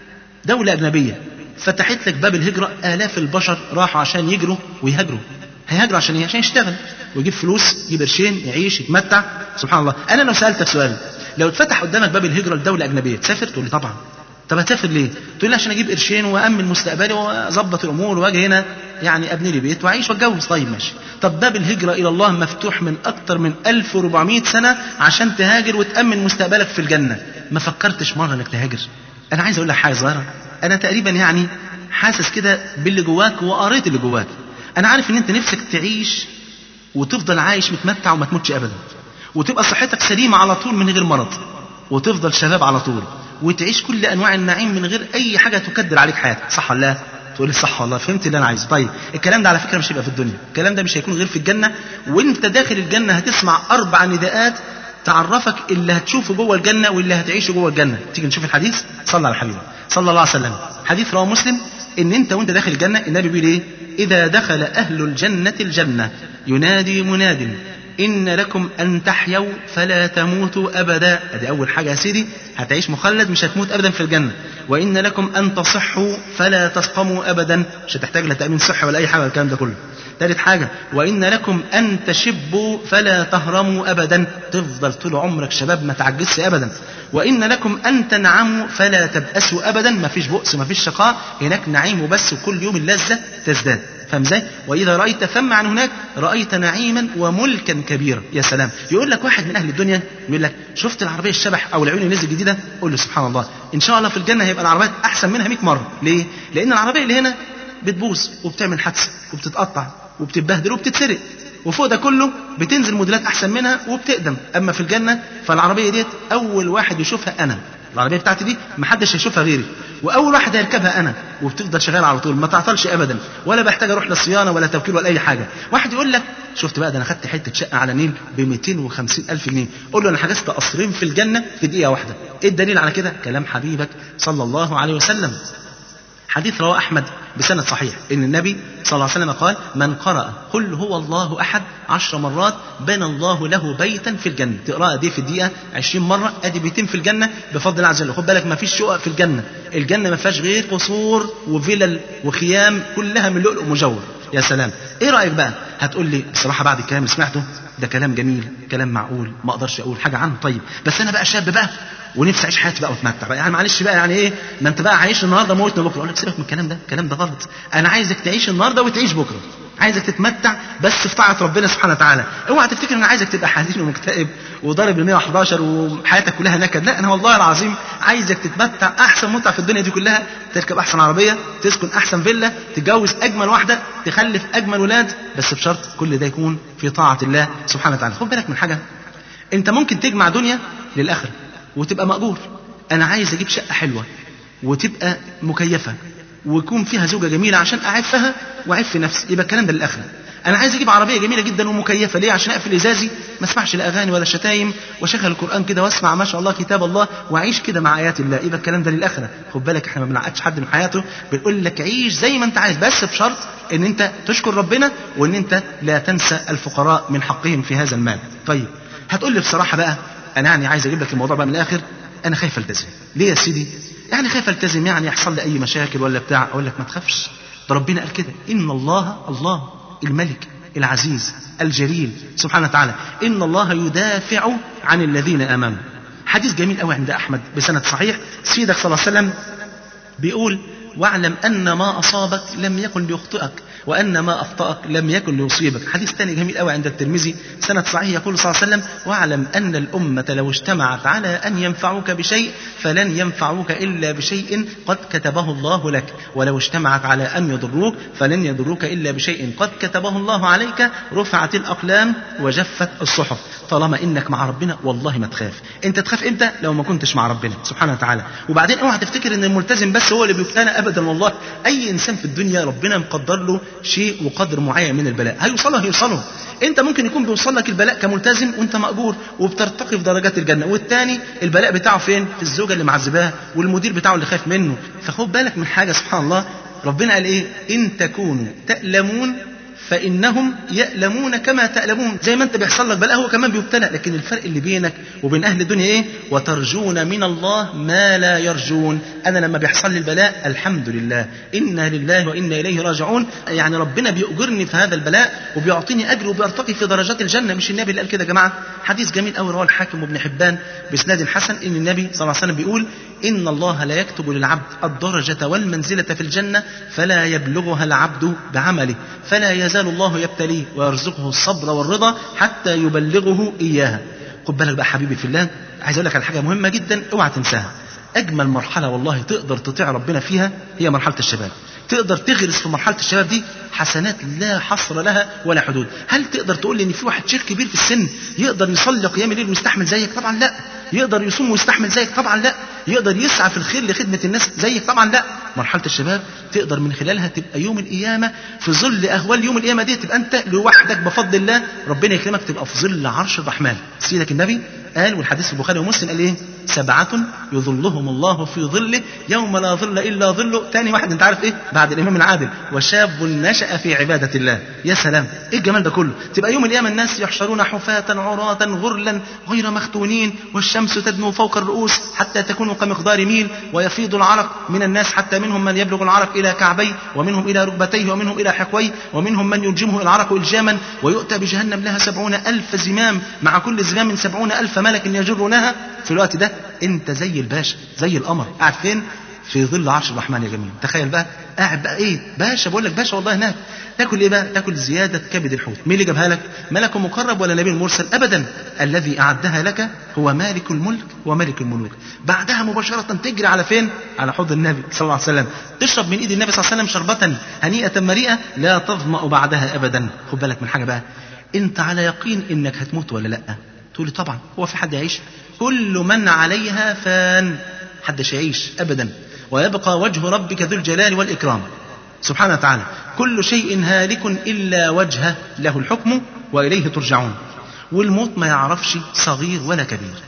دوله اجنبيه فتحت لك باب الهجره، الاف البشر راحوا عشان يجروا ويهاجروا. هيهاجروا عشان ايه؟ عشان يشتغل ويجيب فلوس، يجيب قرشين، يعيش، يتمتع. سبحان الله. انا لو سالتك سؤال، لو اتفتح قدامك باب الهجره لدوله اجنبيه تسافر؟ تقول لي طبعا. طب هتسافر ليه؟ تقول لي عشان اجيب قرشين وامن مستقبلي واظبط الامور واجي هنا يعني ابني لي بيت واعيش واتجوز. طيب ماشي. طب باب الهجره الى الله مفتوح من اكتر من ألف وأربعمائة سنه عشان تهاجر وتامن مستقبلك في الجنه. ما فكرتش مره انك تهاجر؟ انا عايز اقول لك حاجه صغيره. انا تقريبا يعني حاسس كده باللي جواك وقريت اللي جواك. انا عارف ان انت نفسك تعيش وتفضل عايش متمتع وما تموتش ابدا، وتبقى صحتك سليمه على طول من غير مرض، وتفضل شباب على طول، وتعيش كل انواع النعيم من غير اي حاجه تكدر عليك حياتك. صح ولا لا؟ تقول لي صح والله، فهمت اللي انا عايزه. طيب الكلام ده على فكره مش هيبقى في الدنيا، الكلام ده مش هيكون غير في الجنه. وانت داخل الجنه هتسمع اربع نداءات تعرفك اللي هتشوفه جوه الجنه واللي هتعيشه جوه الجنه. تيجي نشوف الحديث. صلى على الحبيب صلى الله عليه وسلم. حديث رواه مسلم ان انت وانت داخل الجنه النبي بيقول ايه؟ اذا دخل اهل الجنه الجنه ينادي مناد إن لكم أن تحيوا فلا تموتوا أبدا. ادي أول حاجة يا سيدي، هتعيش مخلد مش هتموت أبدا في الجنة. وإن لكم أن تصحوا فلا تسقموا أبدا، مش هتحتاج لا تأمين صحة ولا أي حاجة الكلام ده كله. ثالث حاجة، وإن لكم أن تشبوا فلا تهرموا أبدا، تفضل طول عمرك شباب ما تعجزش أبدا. وإن لكم أن تنعموا فلا تبأسوا أبدا، ما فيش بؤس ما فيش شقاء، هناك نعيم وبس، وكل يوم اللذة تزداد. فاهم ازاي؟ واذا رايت ثم عن هناك رايت نعيما وملكا كبيرا. يا سلام. يقول لك واحد من اهل الدنيا يقول لك: شفت العربيه الشبح او العيون اللي نزل جديده؟ قول له سبحان الله، ان شاء الله في الجنه هيبقى العربيات احسن منها مئة مره. ليه؟ لان العربيه اللي هنا بتبوظ وبتعمل حادثه وبتتقطع وبتتبهدل وبتتسرق، وفوق ده كله بتنزل موديلات احسن منها وبتقدم. اما في الجنه فالعربيه ديت اول واحد يشوفها انا، العربيه بتاعتي دي محدش هيشوفها غيري، واول واحد هيركبها انا، وبتفضل شغال على طول ما تعطلش ابدا، ولا بحتاج اروح للصيانه ولا توكيل ولا اي حاجه. واحد يقول لك: شفت بقى، ده انا خدت حته شقه على النيل ب مئتين وخمسين الف جنيه. قول له: انا حجزت قصرين في الجنه في دقيقه واحده. ايه الدليل على كده؟ كلام حبيبك صلى الله عليه وسلم. حديث رواه أحمد بسند صحيح إن النبي صلى الله عليه وسلم قال: من قرأ قل هو الله أحد عشر مرات بنى الله له بيتا في الجنة. تقرأ دي في الدقيقة عشرين مرة، أدي بيتين في الجنة بفضل الله عز وجل. خد بالك ما فيش شقق في الجنة، الجنة ما فيهاش غير قصور وفلل وخيام كلها من لؤلؤ مجوف. يا سلام. ايه رأيك بقى؟ هتقول لي بصراحة بعد الكلام اللي سمعته ده كلام جميل، كلام معقول، ما اقدرش اقول حاجة عنه. طيب بس انا بقى شاب بقى ونفسي اعيش حياتي بقى واتمتع بقى، يعني معلش بقى، يعني ايه، ما انت بقى عايش النهارده موتنا بكره. اقول لك سيبك من الكلام ده، الكلام ده غلط. انا عايزك تعيش النهارده وتعيش بكره، عايزك تتمتع بس في طاعة ربنا سبحانه وتعالى. اوعى تفتكر ان انا عايزك تبقى حزين ومكتئب وضارب ال مية وحداشر وحياتك كلها نكد. لا، انا والله العظيم عايزك تتمتع احسن متعة في الدنيا دي كلها، تركب احسن عربية، تسكن احسن فيلا، تتجوز اجمل واحدة، تخلف اجمل ولاد، بس بشرط كل ده يكون في طاعة الله سبحانه وتعالى. خد بالك من حاجة، انت ممكن تجمع دنيا للاخرة وتبقى مأجور. انا عايز اجيب شقة حلوة وتبقى مكيفة ويكون فيها زوجة جميلة عشان أعفها وأعف نفسي، يبقى الكلام ده للآخرة. أنا عايز أجيب عربية جميلة جدا ومكيفة، ليه؟ عشان أقفل إزازي ما اسمعش لا أغاني ولا شتايم، وأشغل القرآن كده وأسمع ما شاء الله كتاب الله وأعيش كده مع آيات الله، يبقى الكلام ده للآخرة. خد بالك إحنا ما بنعقدش حد من حياته، بنقول لك عيش زي ما أنت عايز، بس بشرط إن أنت تشكر ربنا وإن أنت لا تنسى الفقراء من حقهم في هذا المال. طيب هتقول لي بصراحة بقى، أنا يعني عايز أجيب لك الموضوع بقى من الآخر، أنا خايف ألتزم. ليه يا سيدي؟ يعني خايف ألتزم يعني يحصل لي أي مشاكل ولا بتاع. أقول لك ما تخافش، ده ربنا قال كده: إن الله الله الملك العزيز الجليل سبحانه وتعالى إن الله يدافع عن الذين آمنوا. حديث جميل قوي عند أحمد بسند صحيح، سيدك صلى الله عليه وسلم بيقول: واعلم أن ما أصابك لم يكن ليخطئك وأن ما أخطأك لم يكن ليصيبك. حديث ثاني جميل قوي عند الترمذي سند صحيح، يقول صلى الله عليه وسلم: واعلم أن الأمة لو اجتمعت على أن ينفعوك بشيء فلن ينفعوك إلا بشيء قد كتبه الله لك، ولو اجتمعت على أن يضروك فلن يضروك إلا بشيء قد كتبه الله عليك، رفعت الأقلام وجفت الصحف. طالما إنك مع ربنا والله ما تخاف. أنت تخاف إمتى؟ لو ما كنتش مع ربنا سبحانه وتعالى. وبعدين اوعى تفتكر إن الملتزم بس هو اللي بيبتلى، أبدا والله. أي إنسان في الدنيا ربنا مقدر له شيء وقدر معين من البلاء، هيوصله هيوصله. انت ممكن يكون بيوصل لك البلاء كملتزم وانت مأجور وبترتقي في درجات الجنة، والتاني البلاء بتاعه فين؟ في الزوجة اللي معذباه والمدير بتاعه اللي خايف منه. فخد بالك من حاجة، سبحان الله، ربنا قال ايه؟ ان تكونوا تألمون فإنهم يألمون كما تألمون. زي ما انت بيحصل لك بلاء هو كمان بيبتلى، لكن الفرق اللي بينك وبين أهل الدنيا ايه؟ وترجون من الله ما لا يرجون. أنا لما بيحصل لي البلاء الحمد لله، إنا لله وإنا إليه راجعون، يعني ربنا بيؤجرني في هذا البلاء وبيعطيني أجر وبيرتقي في درجات الجنة. مش النبي اللي قال كده يا جماعة؟ حديث جميل أوي رواه الحاكم وابن حبان بإسناد حسن، إن النبي صلى الله عليه وسلم بيقول: إن الله لا يكتب للعبد الدرجة والمنزلة في الجنة فلا يبلغها العبد بعمله، فلا يزال الله يبتليه ويرزقه الصبر والرضا حتى يبلغه إياها. خد بالك بقى حبيبي في الله، عايز أقول لك على حاجة مهمة جدا اوعى تنساها. أجمل مرحلة والله تقدر تطيع ربنا فيها هي مرحلة الشباب. تقدر تغرس في مرحلة الشباب دي حسنات لا حصر لها ولا حدود. هل تقدر تقول لي ان في واحد شيخ كبير في السن يقدر يصلي قيام الليل ويستحمل زيك؟ طبعا لا. يقدر يصوم ويستحمل زيك؟ طبعا لا. يقدر يسعى في الخير لخدمة الناس زيك؟ طبعا لا. مرحلة الشباب تقدر من خلالها تبقى يوم القيامة في ظل أهوال يوم القيامة دي، تبقى أنت لوحدك بفضل الله، ربنا يكرمك تبقى في ظل عرش الرحمن. سيدك النبي قال، والحديث في البخاري ومسلم، قال ايه؟ سبعة يظلهم الله في ظله يوم لا ظل إلا ظله. تاني واحد انت عارف ايه؟ بعد الإمام العادل: وشاب نشأ في عبادة الله. يا سلام، ايه الجمال ده كله؟ تبقى يوم القيامة الناس يحشرون حفاة عراة غرلا غير مختونين، والشمس تدنو فوق الرؤوس حتى تكون كمقدار ميل، ويفيض العرق من الناس حتى منهم من يبلغ العرق إلى كعبيه، ومنهم إلى ركبتيه، ومنهم إلى حقويه، ومنهم من يلجمه العرق إلجاما، ويؤتى بجهنم لها سبعون ألف زمام، مع كل زمام سبعون ألف ملك يجرونها. في الوقت ده انت زي الباشا، زي القمر، قاعد فين؟ في ظل عرش الرحمن. يا جميل، تخيل بقى قاعد بقى ايه؟ باشا، بقول لك باشا والله. هناك تاكل ايه بقى؟ تاكل زياده كبد الحوت. مين اللي جابها لك؟ ملك مقرب ولا نبي مرسل؟ ابدا. الذي اعدها لك هو مالك الملك وملك الملوك. بعدها مباشره تجري على فين؟ على حوض النبي صلى الله عليه وسلم، تشرب من ايد النبي صلى الله عليه وسلم شربه هنيئه مريئه لا تظمأ بعدها ابدا. خد بالك من حاجه بقى، انت على يقين انك هتموت ولا لا؟ تقول لي طبعا، هو في حد يعيش؟ كل من عليها فان، حدش يعيش ابدا، ويبقى وجه ربك ذو الجلال والإكرام سبحانه وتعالى. كل شيء هالك إلا وجهه له الحكم وإليه ترجعون. والموت ما يعرفش صغير ولا كبير.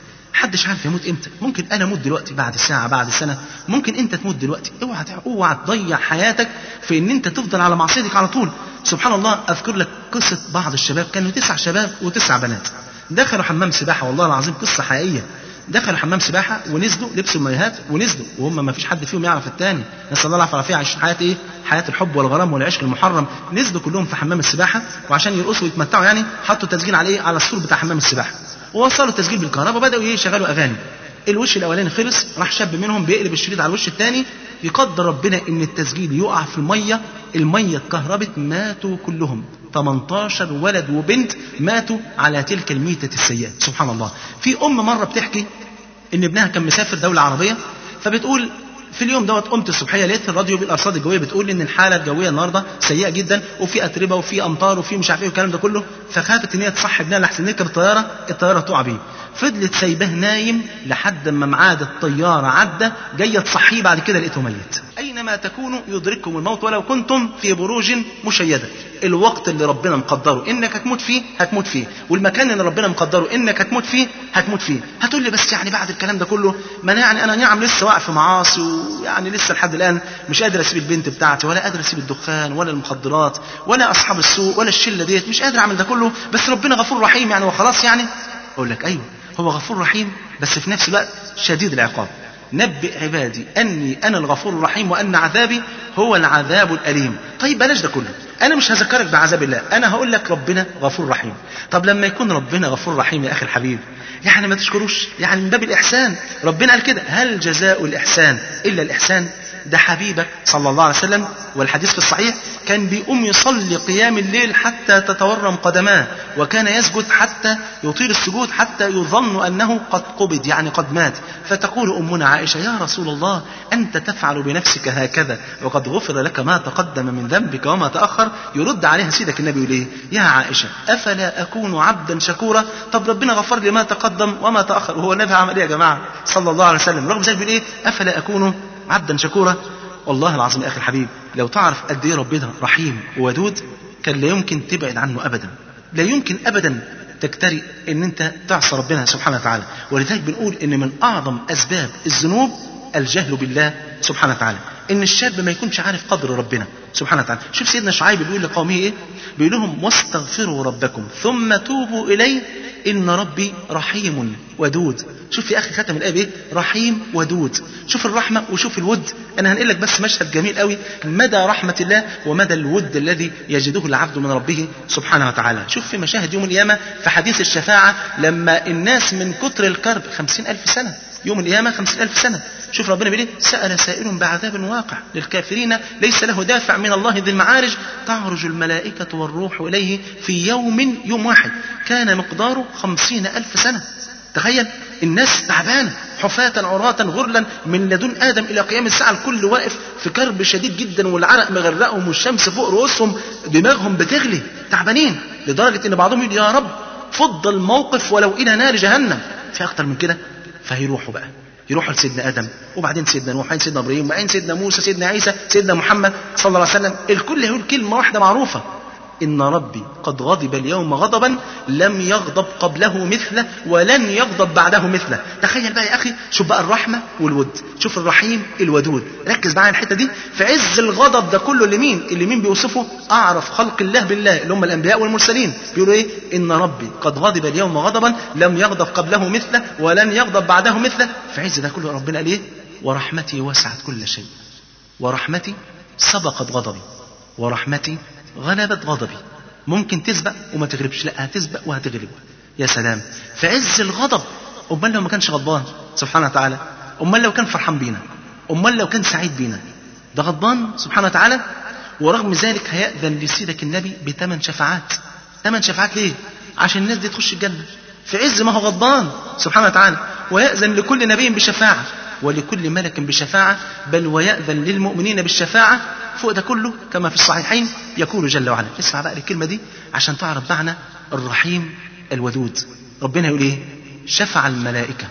محدش عارف يموت امتى. ممكن انا اموت دلوقتي، بعد ساعه، بعد سنه، ممكن انت تموت دلوقتي. اوعى اوعى تضيع حياتك في ان انت تفضل على معصيتك على طول. سبحان الله، اذكر لك قصه بعض الشباب، كانوا تسع شباب وتسع بنات دخلوا حمام سباحه، والله العظيم قصه حقيقيه. دخلوا حمام سباحه ونزلوا، لبسوا المايوهات ونزلوا، وهم ما فيش حد فيهم يعرف الثاني. نسال الله العافيه والعافيه، عايشين حياه ايه؟ حياه الحب والغرام والعشق المحرم. نزلوا كلهم في حمام السباحه، وعشان يرقصوا ويتمتعوا يعني حطوا تسجيل على ايه؟ على السور بتاع حمام السباحه، ووصلوا التسجيل بالكهرباء، بداوا ايه؟ يشغلوا اغاني. الوش الاولاني خلص، راح شاب منهم بيقلب الشريط على الوش الثاني، يقدر ربنا ان التسجيل يقع في الميه، الميه اتكهربت، ماتوا كلهم. ثمانية عشر ولد وبنت ماتوا على تلك الميتة السيئة. سبحان الله. في ام مرة بتحكي ان ابنها كان مسافر دولة عربية، فبتقول في اليوم دوت قمت الصبحيه لقيت الراديو بالارصاد الجويه بتقول ان الحاله الجويه النهارده سيئه جدا، وفي اتربه وفي امطار وفي مش عارف ايه والكلام ده كله. فخافت ان هي تصحي ابنها لحسن نركب الطياره الطياره تقع بيه. فضلت سايباه نايم لحد ما ميعاد الطياره عدى، جايه تصحيه بعد كده لقيته ميت. اينما تكونوا يدرككم الموت ولو كنتم في بروج مشيده. الوقت اللي ربنا مقدره انك هتموت فيه هتموت فيه، والمكان اللي ربنا مقدره انك هتموت فيه هتموت فيه. هتقول لي بس يعني بعد الكلام ده كله، ما انا يعني انا نعم لسه واقع في معاصي، ويعني لسه لحد الان مش قادر اسيب البنت بتاعتي، ولا قادر اسيب الدخان ولا المخدرات ولا اصحاب السوء ولا الشله ديت، مش قادر اعمل ده كله، بس ربنا غفور رحيم يعني وخلاص يعني. اقول لك ايوه، هو غفور رحيم، بس في نفس الوقت شديد العقاب. نبئ عبادي أني أنا الغفور الرحيم وأن عذابي هو العذاب الأليم. طيب بلاش ده كله، أنا مش هذكرك بعذاب الله، أنا هقول لك ربنا غفور رحيم. طب لما يكون ربنا غفور رحيم يا أخي الحبيب، يعني ما تشكروش؟ يعني من باب الإحسان. ربنا قال كده: هل جزاء الإحسان إلا الإحسان؟ ده حبيبك صلى الله عليه وسلم، والحديث في الصحيح، كان بيقوم يصلي قيام الليل حتى تتورم قدماه، وكان يسجد حتى يطيل السجود حتى يظن أنه قد قبض يعني قد مات. فتقول أمنا عائشة: يا رسول الله، أنت تفعل بنفسك هكذا وقد غفر لك ما تقدم من ذنبك وما تأخر؟ يرد عليها سيدك النبي يقول إيه؟ يا عائشة، أفلا أكون عبدا شكورا؟ طب ربنا غفر لي ما تقدم وما تأخر، وهو النبي عمل إيه يا جماعة صلى الله عليه وسلم؟ رغم ذلك بيقول إيه؟ أفلا أكون عبدا شكورا. والله العظيم يا أخي الحبيب، لو تعرف قد إيه ربنا رحيم وودود، كان لا يمكن تبعد عنه أبدا، لا يمكن أبدا تجترئ ان انت تعصى ربنا سبحانه وتعالى. ولذلك بنقول ان من اعظم اسباب الذنوب الجهل بالله سبحانه وتعالى، ان الشاب ما يكونش عارف قدر ربنا سبحانه وتعالى. شوف سيدنا شعيب بيقول لقومه ايه؟ بيقول لهم: واستغفروا ربكم ثم توبوا اليه ان ربي رحيم ودود. شوف يا اخي ختم الايه بايه؟ رحيم ودود. شوف الرحمه وشوف الود. انا هنقل لك بس مشهد جميل قوي مدى رحمه الله ومدى الود الذي يجده العبد من ربه سبحانه وتعالى. شوف في مشاهد يوم القيامه في حديث الشفاعه، لما الناس من كتر الكرب خمسين ألف سنة يوم القيامة، خمسين ألف سنة. شوف ربنا بيقول: سأل سائل بعذاب واقع للكافرين ليس له دافع من الله ذي المعارج، تعرج الملائكة والروح إليه في يوم يوم واحد كان مقداره خمسين ألف سنة. تخيل الناس تعبانة حفاة عراة غرلا من لدن آدم إلى قيام الساعة، الكل واقف في كرب شديد جدا، والعرق مغرقهم والشمس فوق رؤوسهم، دماغهم بتغلي، تعبانين لدرجة إن بعضهم يقول: يا رب فضل الموقف ولو إلى نار جهنم. في أكتر من كده؟ فهيروحوا بقى، يروحوا لسيدنا آدم، وبعدين سيدنا نوح، وبعدين سيدنا إبراهيم، وبعدين سيدنا موسى، سيدنا عيسى، سيدنا محمد صلى الله عليه وسلم. الكل هيقول كلمة واحدة معروفة: إن ربي قد غضب اليوم غضبا لم يغضب قبله مثله ولن يغضب بعده مثله. تخيل بقى يا أخي، شوف بقى الرحمة والود، شوف الرحيم الودود. ركز معايا الحتة دي، في عز الغضب ده كله اللي مين اللي مين بيوصفه؟ أعرف خلق الله بالله اللي هم الأنبياء والمرسلين، بيقولوا إيه؟ إن ربي قد غضب اليوم غضبا لم يغضب قبله مثله ولن يغضب بعده مثله. في عز ده كله ربنا قال إيه؟ ورحمتي وسعت كل شيء، ورحمتي سبقت غضبي، ورحمتي غلبت غضبي. ممكن تسبق وما تغلبش، لا هتسبق وهتغلب. يا سلام، في عز الغضب. امال لو ما كانش غضبان سبحانه وتعالى؟ امال لو كان فرحان بينا؟ امال لو كان سعيد بينا؟ ده غضبان سبحانه وتعالى. ورغم ذلك هيأذن لسيدك النبي بثمان شفاعات. ثمان شفاعات ليه؟ عشان الناس دي تخش الجنة في عز ما هو غضبان سبحانه وتعالى. ويأذن لكل نبي بشفاعة ولكل ملك بشفاعة، بل ويأذن للمؤمنين بالشفاعة. فوق ده كله كما في الصحيحين يقول جل وعلا، اسمع بقى الكلمة دي عشان تعرف معنى الرحيم الودود. ربنا يقول ايه؟ شفع الملائكة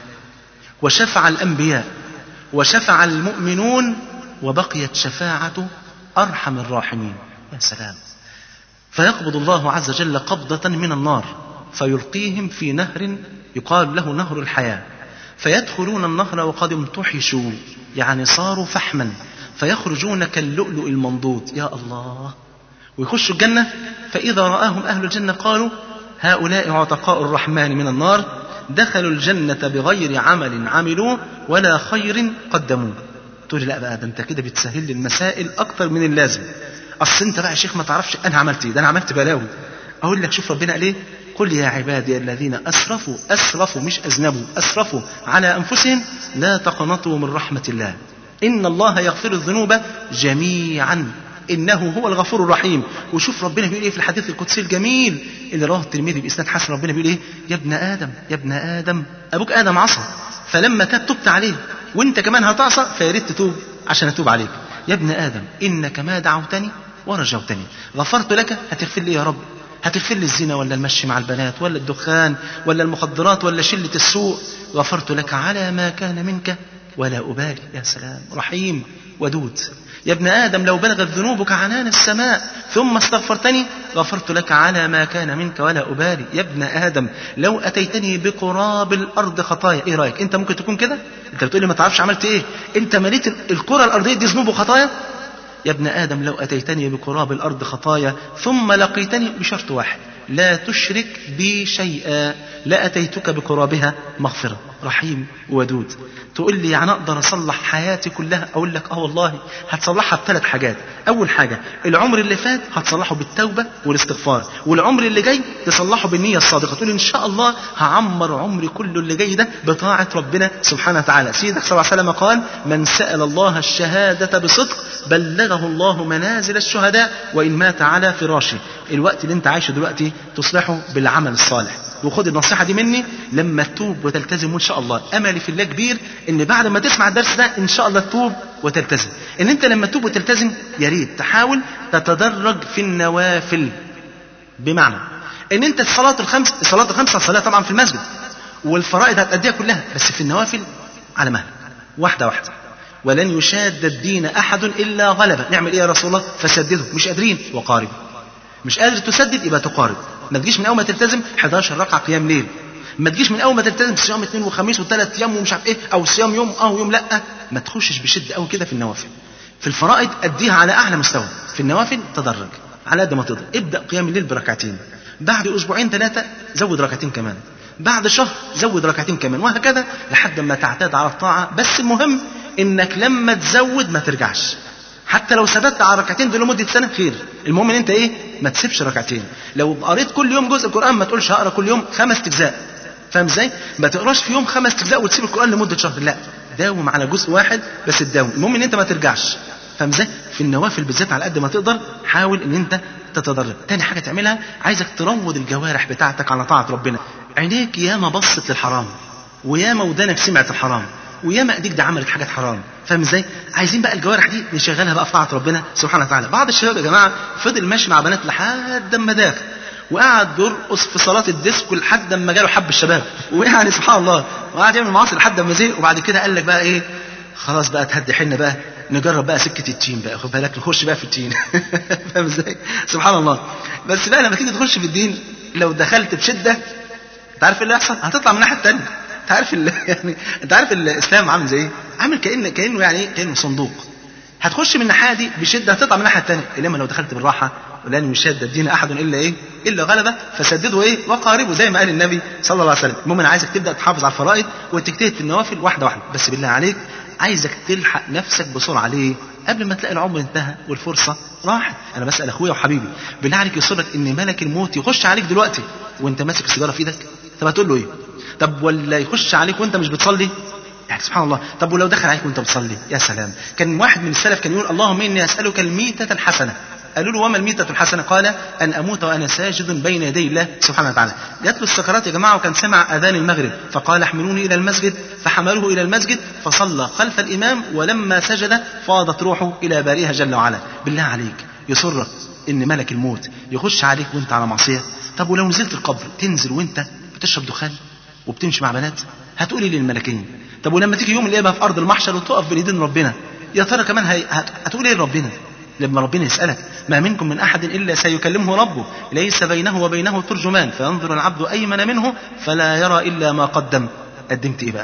وشفع الأنبياء وشفع المؤمنون وبقيت شفاعة أرحم الراحمين. يا سلام. فيقبض الله عز وجل قبضة من النار فيلقيهم في نهر يقال له نهر الحياة، فيدخلون النهر وقد امتحشوا، يعني صاروا فحما، فيخرجون كاللؤلؤ المنضود. يا الله. ويخشوا الجنة، فإذا رآهم أهل الجنة قالوا هؤلاء عتقاء الرحمن من النار، دخلوا الجنة بغير عمل عملوه ولا خير قدموه. تقول لي لا بقى، ده انت كده بتسهل لي المسائل اكتر من اللازم. اصل انت بقى يا شيخ ما تعرفش انا عملت ايه، ده انا عملت بلاوي. اقول لك شوف ربنا قال ايه، قل يا عبادي الذين اسرفوا، اسرفوا مش اذنبوا، اسرفوا على انفسهم لا تقنطوا من رحمة الله ان الله يغفر الذنوب جميعا انه هو الغفور الرحيم. وشوف ربنا بيقول ايه في الحديث القدسي الجميل اللي رواه الترمذي باسناد حسن، ربنا بيقول ايه، يا ابن ادم يا ابن ادم ابوك ادم عصى فلما تاب تبت عليه، وانت كمان هتعصى فياريت تتوب عشان اتوب عليك. يا ابن ادم انك ما دعوتني ورجوتني غفرت لك، هتغفر لي يا رب؟ هتغفر لي الزنا ولا المشي مع البنات ولا الدخان ولا المخدرات ولا شلة السوء؟ غفرت لك على ما كان منك ولا أبالي. يا سلام، رحيم ودود. يا ابن آدم لو بلغت ذنوبك عنان السماء ثم استغفرتني غفرت لك على ما كان منك ولا أبالي. يا ابن آدم لو أتيتني بقراب الأرض خطايا. إيه رأيك؟ أنت ممكن تكون كده؟ أنت بتقولي ما تعرفش عملت إيه، أنت مليت الكرة الأرضية دي ذنوب وخطايا. يا ابن آدم لو أتيتني بقراب الأرض خطايا ثم لقيتني بشرط واحد، لا تشرك بي شيئا، لأتيتك بقرابها مغفرة. رحيم ودود. تقول لي يعني أقدر أصلح حياتي كلها؟ أقول لك آه والله هتصلحها بثلاث حاجات. أول حاجة العمر اللي فات هتصلحه بالتوبة والاستغفار، والعمر اللي جاي تصلحه بالنية الصادقة. تقول إن شاء الله هعمر عمري كله اللي جاي ده بطاعة ربنا سبحانه وتعالى. سيدك صلى الله عليه وسلم قال من سأل الله الشهادة بصدق بلغه الله منازل الشهداء وإن مات على فراشه. الوقت اللي انت عايشه دلوقتي تصلحه بالعمل الصالح. وخد النصيحة دي مني، لما تتوب وتلتزم وإن شاء الله أملي في الله كبير إن بعد ما تسمع الدرس ده إن شاء الله تتوب وتلتزم. إن أنت لما تتوب وتلتزم يا ريت تحاول تتدرج في النوافل، بمعنى إن أنت الصلاة الخمس الصلاة الخمسة الصلاة طبعا في المسجد، والفرائض هتأديها كلها، بس في النوافل على مهل، واحدة واحدة. ولن يشاد الدين أحد إلا غلبه. نعمل إيه يا رسول الله؟ فسدده. مش قادرين وقارب. مش قادر تسدد يبقى تقارب. ما تجيش من اول ما تلتزم احد عشر ركعه قيام ليل، ما تجيش من اول ما تلتزم صيام اثنين وخميس وثلاث ايام ومش عارف ايه، او صيام يوم اه ويوم لا. ما تخشش بشده قوي كده في النوافل. في الفرائض اديها على اعلى مستوى، في النوافل تدرج على قد ما تقدر. ابدا قيام الليل بركعتين، بعد اسبوعين ثلاثه زود ركعتين كمان، بعد شهر زود ركعتين كمان، وهكذا لحد ما تعتاد على الطاعه. بس المهم انك لما تزود ما ترجعش. حتى لو ثبت على ركعتين دول لمده سنه خير، المهم ان انت ايه، ما تسيبش ركعتين. لو قريت كل يوم جزء القران ما تقولش هقرا كل يوم خمس اجزاء، فاهم ازاي؟ ما تقراش في يوم خمس اجزاء وتسيب القران لمده شهر، لا، داوم على جزء واحد بس تداوم. المهم ان انت ما ترجعش، فاهم ازاي؟ في النوافل بالذات على قد ما تقدر حاول ان انت تتدرج. تاني حاجه تعملها، عايزك تروض الجوارح بتاعتك على طاعه ربنا. عينيك ياما بصت للحرام، وياما ودانك سمعت الحرام، وياما ايديك دي عملت حاجات حرام، فاهم ازاي؟ عايزين بقى الجوارح دي نشغلها بقى في طاعه ربنا سبحانه وتعالى. بعض الشباب يا جماعه فضل ماشي مع بنات لحد ما داخل، وقعد يرقص في صلاه الديسكو لحد ما جاله حب الشباب، ويعني سبحان الله، وقعد يعمل معاصي لحد ما زهق. وبعد كده قال لك بقى ايه، خلاص بقى تهدي حنا بقى، نجرب بقى سكه التين بقى، خد بالك نخش بقى في التين. فاهم ازاي؟ سبحان الله. بس بقى لما تيجي تخش في الدين لو دخلت بشده انت عارف ايه اللي هيحصل؟ هتطلع من الناحيه الثانيه. انت عارف يعني انت عارف الاسلام عامل زي ايه؟ عامل كأن كانه يعني ايه، كانه صندوق. هتخش من الناحيه دي بشده هتطلع من الناحيه الثانيه. انما لو دخلت بالراحه، ولن يشاد الدين احد الا ايه، الا غلبه، فسدده ايه وقاربه، زي ما قال النبي صلى الله عليه وسلم. المهم انا عايزك تبدا تحافظ على الفرائض وتجتهد في النوافل واحده واحده، بس بالله عليك عايزك تلحق نفسك بسرعه. ليه؟ قبل ما تلاقي العمر انتهى والفرصه راحت. انا بسال اخويا وحبيبي، بالله عليك يصيرك ان ملك الموت يخش عليك دلوقتي وانت ماسك السيجاره في ايدك؟ طب هتقول له ايه؟ طب ولا يخش عليك وانت مش بتصلي؟ يعني سبحان الله. طب ولو دخل عليك وانت بتصلي؟ يا سلام. كان واحد من السلف كان يقول اللهم اني اسالك الميتة الحسنه. قالوا له وما الميتة الحسنه؟ قال ان اموت وانا ساجد بين يدي الله سبحانه وتعالى. جات له السكرات يا جماعه وكان سمع اذان المغرب، فقال احملوني الى المسجد، فحملوه الى المسجد فصلى خلف الامام، ولما سجد فاضت روحه الى بارئها جل وعلا. بالله عليك يسرك ان ملك الموت يخش عليك وانت على معصيه؟ طب ولو نزلت القبر تنزل وانت بتشرب دخان وبتمشي مع بنات؟ هتقولي للملكين. طب ولما تيجي يوم القيامه في ارض المحشر وتقف بين ايدين ربنا، يا ترى كمان هي... هتقول ايه لربنا لما ربنا يسالك؟ ما منكم من احد الا سيكلمه ربه ليس بينه وبينه ترجمان، فينظر العبد ايمن منه فلا يرى الا ما قدم. قدمت ايه بقى؟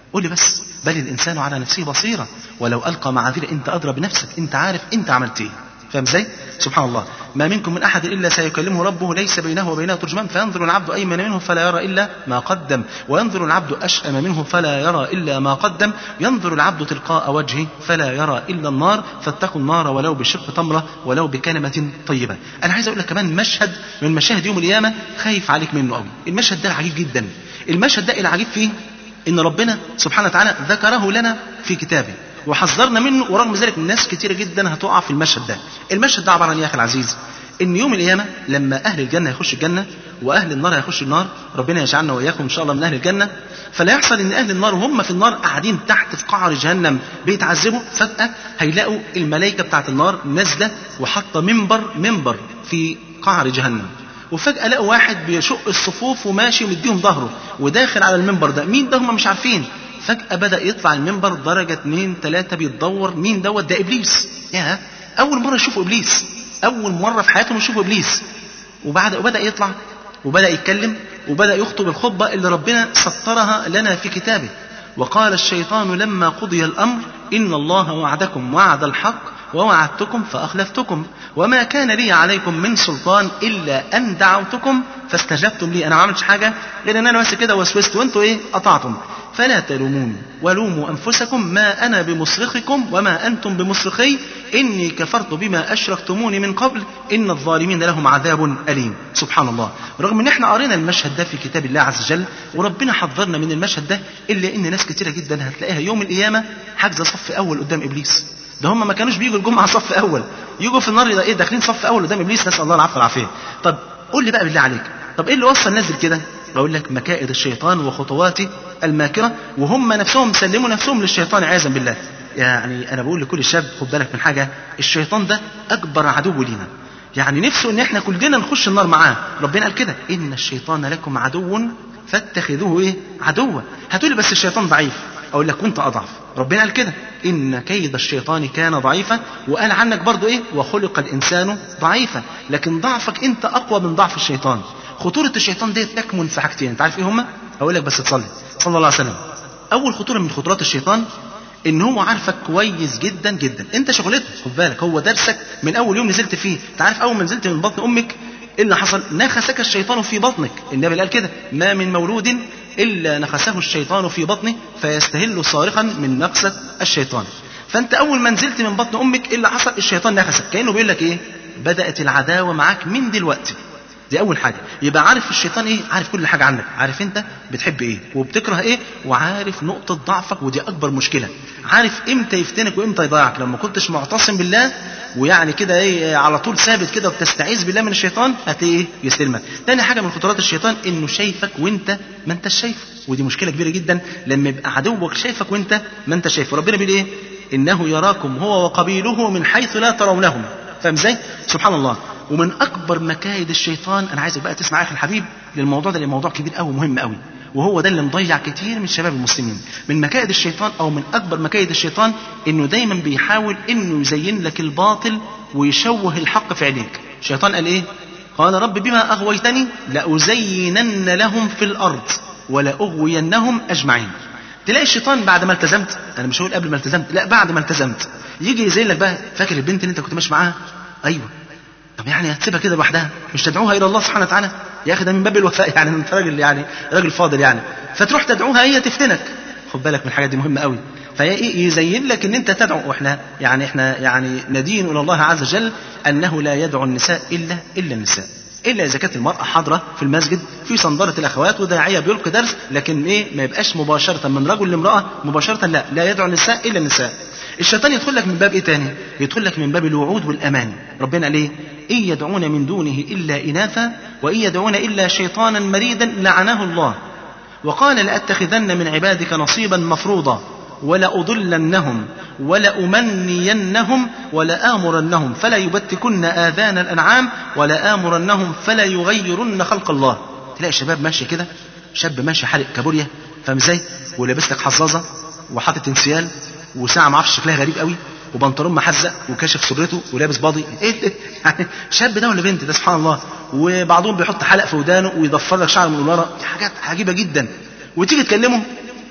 قول لي بس، بل الإنسان على نفسه بصيرة ولو ألقى معاذيره، أنت أدرى بنفسك، أنت عارف أنت عملت إيه. فاهم ازاي؟ سبحان الله. ما منكم من أحد إلا سيكلمه ربه ليس بينه وبينه ترجمان فينظر العبد أيمن منه فلا يرى إلا ما قدم وينظر العبد أشأم منه فلا يرى إلا ما قدم ينظر العبد تلقاء وجهه فلا يرى إلا النار فاتقوا النار ولو بشق تمرة ولو بكلمة طيبة. أنا عايز أقول لك كمان مشهد من مشاهد يوم القيامة خايف عليك منه قوي. المشهد ده عجيب جدا. المشهد ده العجيب فيه إن ربنا سبحانه وتعالى ذكره لنا في كتابه وحذرنا منه، ورغم ذلك ناس كتيرة جدا هتقع في المشهد ده. المشهد ده عبارة عن يا أخي العزيز إن يوم القيامة لما أهل الجنة يخش الجنة وأهل النار يخش النار، ربنا يجعلنا وإياكم إن شاء الله من أهل الجنة، فلا يحصل إن أهل النار وهم في النار قاعدين تحت في قعر جهنم بيتعذبوا، فجأة هيلاقوا الملائكة بتاعت النار نازلة وحاطة منبر منبر في قعر جهنم، وفجأة لقوا واحد بيشق الصفوف وماشي ومديهم ظهره وداخل على المنبر ده. مين ده؟ هم مش عارفين. فجأة بدأ يطلع المنبر درجة اتنين تلاتة بيتدور. مين دوت؟ ده إبليس. يا أول مرة يشوفوا إبليس، أول مرة في حياتهم يشوفوا إبليس. وبعد وبدأ يطلع وبدأ يتكلم وبدأ يخطب الخطبة اللي ربنا سطرها لنا في كتابه. وقال الشيطان لما قضي الأمر إن الله وعدكم وعد الحق ووعدتكم فأخلفتكم وما كان لي عليكم من سلطان إلا أن دعوتكم فاستجبتم لي. أنا ما عملتش حاجة غير أن أنا بس كده وسوست وأنتوا إيه قطعتم. فلا تلوموني ولوموا أنفسكم ما أنا بمصرخكم وما أنتم بمصرخي إني كفرت بما أشركتموني من قبل إن الظالمين لهم عذاب أليم. سبحان الله. رغم أن احنا قرينا المشهد ده في كتاب الله عز وجل وربنا حذرنا من المشهد ده، إلا إن ناس كتيرة جدا هتلاقيها يوم القيامة حاجزة صف أول قدام إبليس. ده هم ما كانوش بيجوا الجمعة صف أول، يجوا في النار إيه داخلين صف أول قدام إبليس، نسأل الله العفو والعافية. طب قول لي بقى بالله عليك، طب إيه اللي وصل الناس كده؟ أقول لك مكائد الشيطان وخطواته الماكرة، وهم نفسهم سلموا نفسهم للشيطان عياذا بالله. يعني أنا بقول لكل شاب خد بالك من حاجة، الشيطان ده أكبر عدو لينا، يعني نفسه إن إحنا كلنا نخش النار معاه. ربنا قال كده إن الشيطان لكم عدو فاتخذوه إيه عدوا. هتقولي بس الشيطان ضعيف، أقول لك وأنت أضعف. ربنا قال كده إن كيد الشيطان كان ضعيفا، وقال عنك برضو إيه وخلق الإنسان ضعيفا، لكن ضعفك أنت أقوى من ضعف الشيطان. خطورة الشيطان دي تكمن في حاجتين، أنت عارف إيه هما؟ أقول لك بس تصلي صلى الله عليه وسلم. أول خطورة من خطورات الشيطان إن هو عارفك كويس جدا جدا، أنت شغلته خد بالك، هو درسك من أول يوم نزلت فيه. أنت عارف أول ما نزلت من بطن أمك إيه اللي حصل؟ نخسك الشيطان في بطنك. النبي قال كده ما من مولود إلا نخسه الشيطان في بطنه فيستهل صارخا من نخسة الشيطان. فأنت أول ما نزلت من بطن أمك إيه اللي حصل؟ الشيطان نخسك. كأنه بيقول لك إيه؟ بدأت العداوة معاك من دلوقتي. دي أول حاجة. يبقى عارف الشيطان إيه؟ عارف كل حاجة عنك، عارف أنت بتحب إيه وبتكره إيه، وعارف نقطة ضعفك، ودي أكبر مشكلة. عارف إمتى يفتنك وإمتى يضيعك. لما كنتش معتصم بالله ويعني كده إيه على طول ثابت كده وبتستعيذ بالله من الشيطان هتلاقيه إيه يسلمك. تاني حاجة من خطورات الشيطان إنه شايفك وإنت ما أنت شايفه، ودي مشكلة كبيرة جدا لما يبقى عدوك شايفك وإنت ما أنت شايفه. ربنا بيقول إيه؟ إنه يراكم هو وقبيله من حيث لا ترونهم. فاهم إزاي؟ سبحان الله. ومن أكبر مكايد الشيطان، أنا عايزك بقى تسمع أخي الحبيب للموضوع ده، للموضوع كبير قوي مهم قوي، وهو ده اللي مضيع كتير من شباب المسلمين. من مكايد الشيطان أو من أكبر مكايد الشيطان إنه دايما بيحاول إنه يزين لك الباطل ويشوه الحق في عينيك. الشيطان قال إيه؟ قال رب بما أغويتني لأزينن لهم في الأرض ولأغوينهم أجمعين. تلاقي الشيطان بعد ما التزمت، أنا مش هقول قبل ما التزمت، لا بعد ما التزمت يجي يزين لك بقى، فاكر البنت اللي أنت كنت ماشي معاها؟ أيوه. طب يعني هتسيبها كده لوحدها؟ مش تدعوها الى الله سبحانه وتعالى؟ يا اخي ده من باب الوفاء، يعني انت راجل يعني راجل فاضل يعني، فتروح تدعوها هي تفتنك. خد بالك من الحاجات دي مهمه قوي. فهي ايه يزين لك ان انت تدعو، واحنا يعني احنا يعني ندين الى الله عز وجل انه لا يدعو النساء الا الا النساء، الا اذا كانت المراه حاضره في المسجد في صندره الاخوات وداعيه بيلقي درس، لكن ايه ما يبقاش مباشره من رجل لامراه مباشره، لا لا يدعو النساء الا النساء. الشيطان يدخل لك من باب ايه تاني؟ يدخل لك من باب الوعود والامان. ربنا قال ايه؟ إن يدعون من دونه إلا إناثا وإن يدعون إلا شيطانا مريدا لعنه الله وقال لأتخذن من عبادك نصيبا مفروضا ولأضلنهم ولأمنينهم ولآمرنهم فلا يبتكن آذان الأنعام ولآمرنهم فلا يغيرن خلق الله. تلاقي الشباب ماشي كده، شاب ماشي حالق كابوريا، فاهم ازاي؟ ولابس لك حظاظة وحاطط انسيال وساعة معرفش شكلها غريب قوي وبنطلون محزق وكاشف صدرته ولابس باضي. ايه يعني شاب ده ولا بنت ده؟ سبحان الله. وبعضهم بيحط حلق في ودانه ويضفر لك شعر من ورا، حاجات عجيبه جدا. وتيجي تكلمه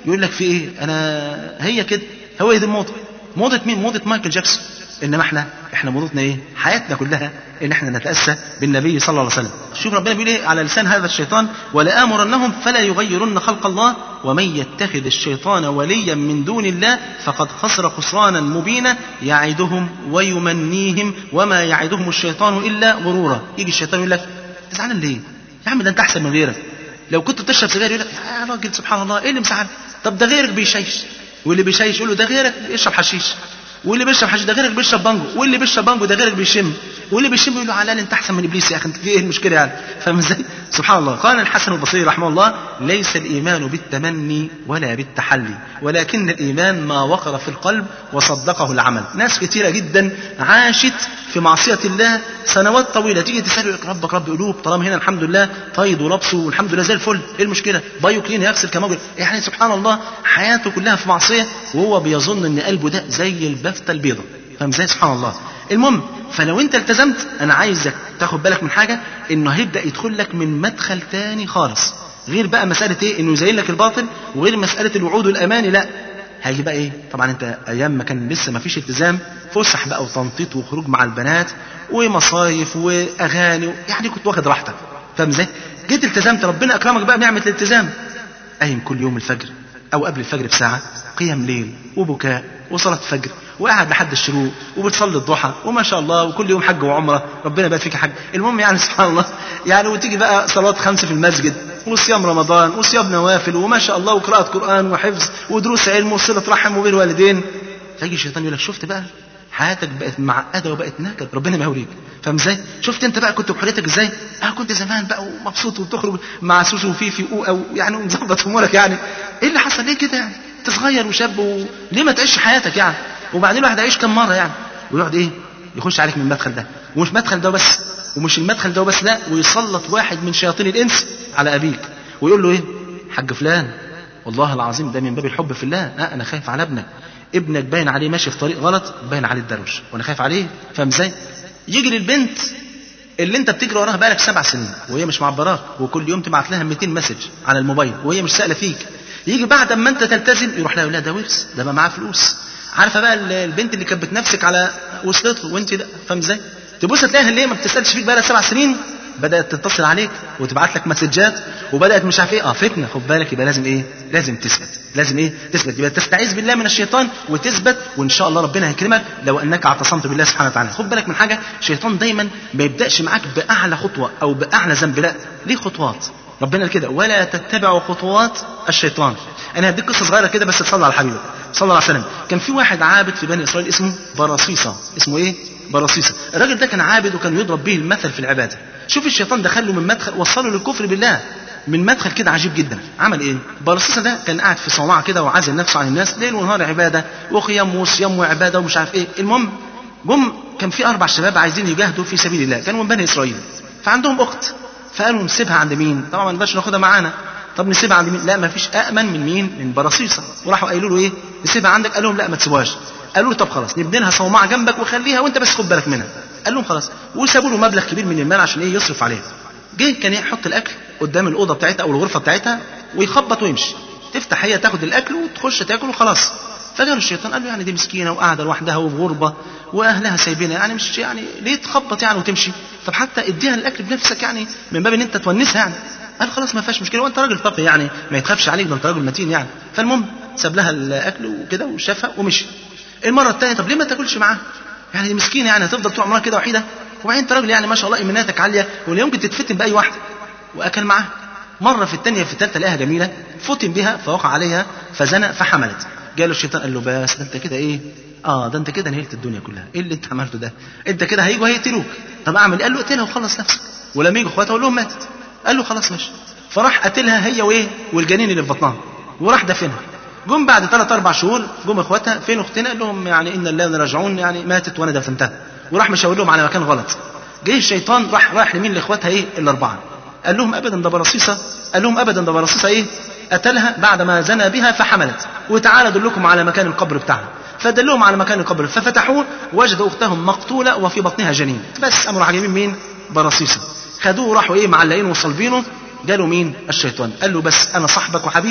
يقول لك في ايه؟ انا هي كده، هو دي الموضة. موضة مين؟ موضة مايكل جاكسون. انما احنا احنا موضتنا ايه؟ حياتنا كلها ان احنا نتأسى بالنبي صلى الله عليه وسلم. شوف ربنا بيقول ايه على لسان هذا الشيطان: ولآمرنهم فلا يغيرن خلق الله ومن يتخذ الشيطان وليا من دون الله فقد خسر خسرانا مبينا يعدهم ويمنيهم وما يعدهم الشيطان الا غرورا. يجي الشيطان يقول لك تزعلان ليه؟ يا عم ده انت احسن من غيرك. لو كنت بتشرب سجاير يقول لك يا راجل سبحان الله ايه اللي مساعد؟ طب ده غيرك بيشيش، واللي بيشيش يقول له ده غيرك بيشرب حشيش، واللي بيشرب حشيش ده غيرك بيشرب بانجو، واللي بيشرب بانجو ده غيرك بيشم، واللي بيشم يقول له علال انت احسن من ابليس يا اخي، انت في ايه المشكله يعني؟ فاهم ازاي؟ سبحان الله. قال الحسن البصري رحمه الله: ليس الايمان بالتمني ولا بالتحلي ولكن الايمان ما وقر في القلب وصدقه العمل. ناس كثيره جدا عاشت في معصيه الله سنوات طويله، تيجي تساله ربك رب قلوب، طالما هنا الحمد لله طيب ولبسه والحمد لله زي الفل، ايه المشكله؟ بايو كلين يغسل كما قلت. يعني سبحان الله حياته كلها في معصيه وهو بيظن ان قلبه ده زي البفته البيضاء. فاهم ازاي؟ سبحان الله. المهم، فلو انت التزمت انا عايزك تاخد بالك من حاجه، انه هيبدا يدخل لك من مدخل تاني خالص، غير بقى مساله ايه انه يزين لك الباطل، وغير مساله الوعود والاماني، لا هيجي بقى ايه. طبعا انت ايام ما كان لسه ما فيش التزام، فسح بقى وتنطيط وخروج مع البنات ومصايف واغاني، يعني كنت واخد راحتك. فاهم ازاي؟ جيت التزمت، ربنا اكرمك بقى بنعمه الالتزام، قايم كل يوم الفجر او قبل الفجر بساعه قيام ليل وبكاء وصلاه فجر، وقاعد لحد الشروق وبتصلي الضحى وما شاء الله، وكل يوم حج وعمره، ربنا يبارك فيك يا حاج. المهم يعني سبحان الله يعني، وتيجي بقى صلاه خمسه في المسجد وصيام رمضان وصيام نوافل وما شاء الله وقراءه قران وحفظ ودروس علم وصله رحم وبر والدين. فيجي الشيطان يقول لك شفت بقى حياتك بقت معقده وبقت نكد، ربنا ما يوريك. فاهم ازاي؟ شفت انت بقى كنت بحريتك ازاي؟ اه كنت زمان بقى ومبسوط وبتخرج مع سوسو وفيفي او يعني ومظبط امورك، يعني ايه اللي حصل ليه كده يعني؟ انت صغير وشاب وليه ما تعيش حياتك يعني؟ وبعدين الواحد هيعيش كم مره يعني؟ ويقعد ايه يخش عليك من المدخل ده، ومش مدخل ده بس، ومش المدخل ده بس، لا ويسلط واحد من شياطين الانس على ابيك ويقول له ايه؟ حاج فلان والله العظيم ده من باب الحب في الله، لا انا خايف على ابنك، ابنك باين عليه ماشي في طريق غلط، باين عليه الدروش وانا خايف عليه. فاهم ازاي؟ يجي للبنت اللي انت بتجري وراها بقالك سبع سنين وهي مش معبراك، وكل يوم تبعت لها مئتين مسج على الموبايل وهي مش سائله فيك، يجي بعد ما انت تلتزم يروح لها يقول لها ده ورث، ده بقى معاه فلوس. عارفه بقى البنت اللي كانت بتنافسك على وصلته وانت لا، فاهم ازاي؟ تبص تلاقيها اللي هي ما بتسالش فيك بقى سبع سنين بدات تتصل عليك وتبعت لك مسجات وبدات مش عارف ايه، اه فتنه، خد بالك. يبقى لازم ايه؟ لازم تثبت، لازم ايه؟ تثبت. يبقى تستعيذ بالله من الشيطان وتثبت، وان شاء الله ربنا هيكرمك لو انك اعتصمت بالله سبحانه وتعالى. خد بالك من حاجه، الشيطان دايما ما يبداش معاك باعلى خطوه او باعلى ذنب، لا ليه خطوات. ربنا قال كده ولا تتبعوا خطوات الشيطان. انا هديك قصه صغيره كده بس تصلي على حبيبك صلى الله عليه وسلم. كان في واحد عابد في بني اسرائيل اسمه برصيصه. اسمه ايه؟ برصيصه. الراجل ده كان عابد وكان يضرب به المثل في العباده. شوف الشيطان دخله من مدخل وصله للكفر بالله من مدخل كده عجيب جدا. عمل ايه؟ برصيصه ده كان قاعد في صومعه كده وعازل نفسه عن الناس ليل ونهار عباده وقيام وصيام وعباده ومش عارف ايه. المهم جم كان في اربع شباب عايزين يجاهدوا في سبيل الله، كانوا من بني اسرائيل، فعندهم اخت، فقالوا نسيبها عند مين؟ طبعا ما نقدرش ناخدها معانا. طب نسيبها عند مين؟ لا ما فيش أأمن من مين؟ من برصيصة. وراحوا قالوا له ايه؟ نسيبها عندك. قال لهم لا ما تسيبوهاش. قالوا له طب خلاص نبني لها صومعة جنبك وخليها وانت بس خد بالك منها. قال لهم خلاص، وسابوا له مبلغ كبير من المال عشان ايه؟ يصرف عليها. جه كان يحط الاكل قدام الاوضه بتاعتها او الغرفه بتاعتها ويخبط ويمشي، تفتح هي تاخد الاكل وتخش تاكل وخلاص. فقال الشيطان قال له يعني دي مسكينه وقاعده لوحدها وفي غربه واهلها سايبينها، يعني مش يعني ليه تخبط يعني وتمشي؟ طب حتى اديها الاكل بنفسك يعني من باب ان انت تونسها يعني. قال خلاص ما فيهاش مشكله وانت راجل تقي يعني ما يتخافش عليك، ده انت راجل متين يعني. فالمهم ساب لها الاكل وكده وشافها ومشي. المره الثانيه طب ليه ما تاكلش معاها؟ يعني دي مسكينه يعني هتفضل طول عمرها كده وحيده، وبعدين انت راجل يعني ما شاء الله ايماناتك عاليه ولا يمكن تتفتن باي واحده. واكل معاها. مره في الثانيه في الثالثه لقاها جميله فتن بها فوقع عليها فزنى فحملت. جاله الشيطان قال له بس ده انت كده ايه؟ اه ده انت كده نهيت الدنيا كلها، ايه اللي انت عملته ده؟ انت كده هيجوا هيقتلوك. طب اعمل؟ قال له اقتلها وخلص نفسك. ولما يجوا اخواتها قال لهم ماتت. قال له خلاص ماشي. فراح قتلها هي وايه؟ والجنين اللي في بطنها وراح دفنها. جم بعد ثلاث اربع شهور جم اخواتها فين اختنا؟ قال لهم يعني ان الله راجعون، يعني ماتت وانا دفنتها. وراح مشاور لهم على مكان غلط. جه الشيطان راح راح لمين لاخواتها ايه؟ الاربعه. قال لهم ابدا ده برصيصه. قال لهم ابدا ده برصيصه ايه؟ قتلها بعد ما زنى بها فحملت، وتعالى ادلكم على مكان القبر بتاعها. فدلهم على مكان القبر ففتحوه وجدوا اختهم مقتوله وفي بطنها جنين. بس امروا عاجبين مين؟ برصيصه. خدوه وراحوا ايه؟ معلقينه وصلبينه. جاله مين؟ الشيطان. قال له بس انا صاحبك وحبيبك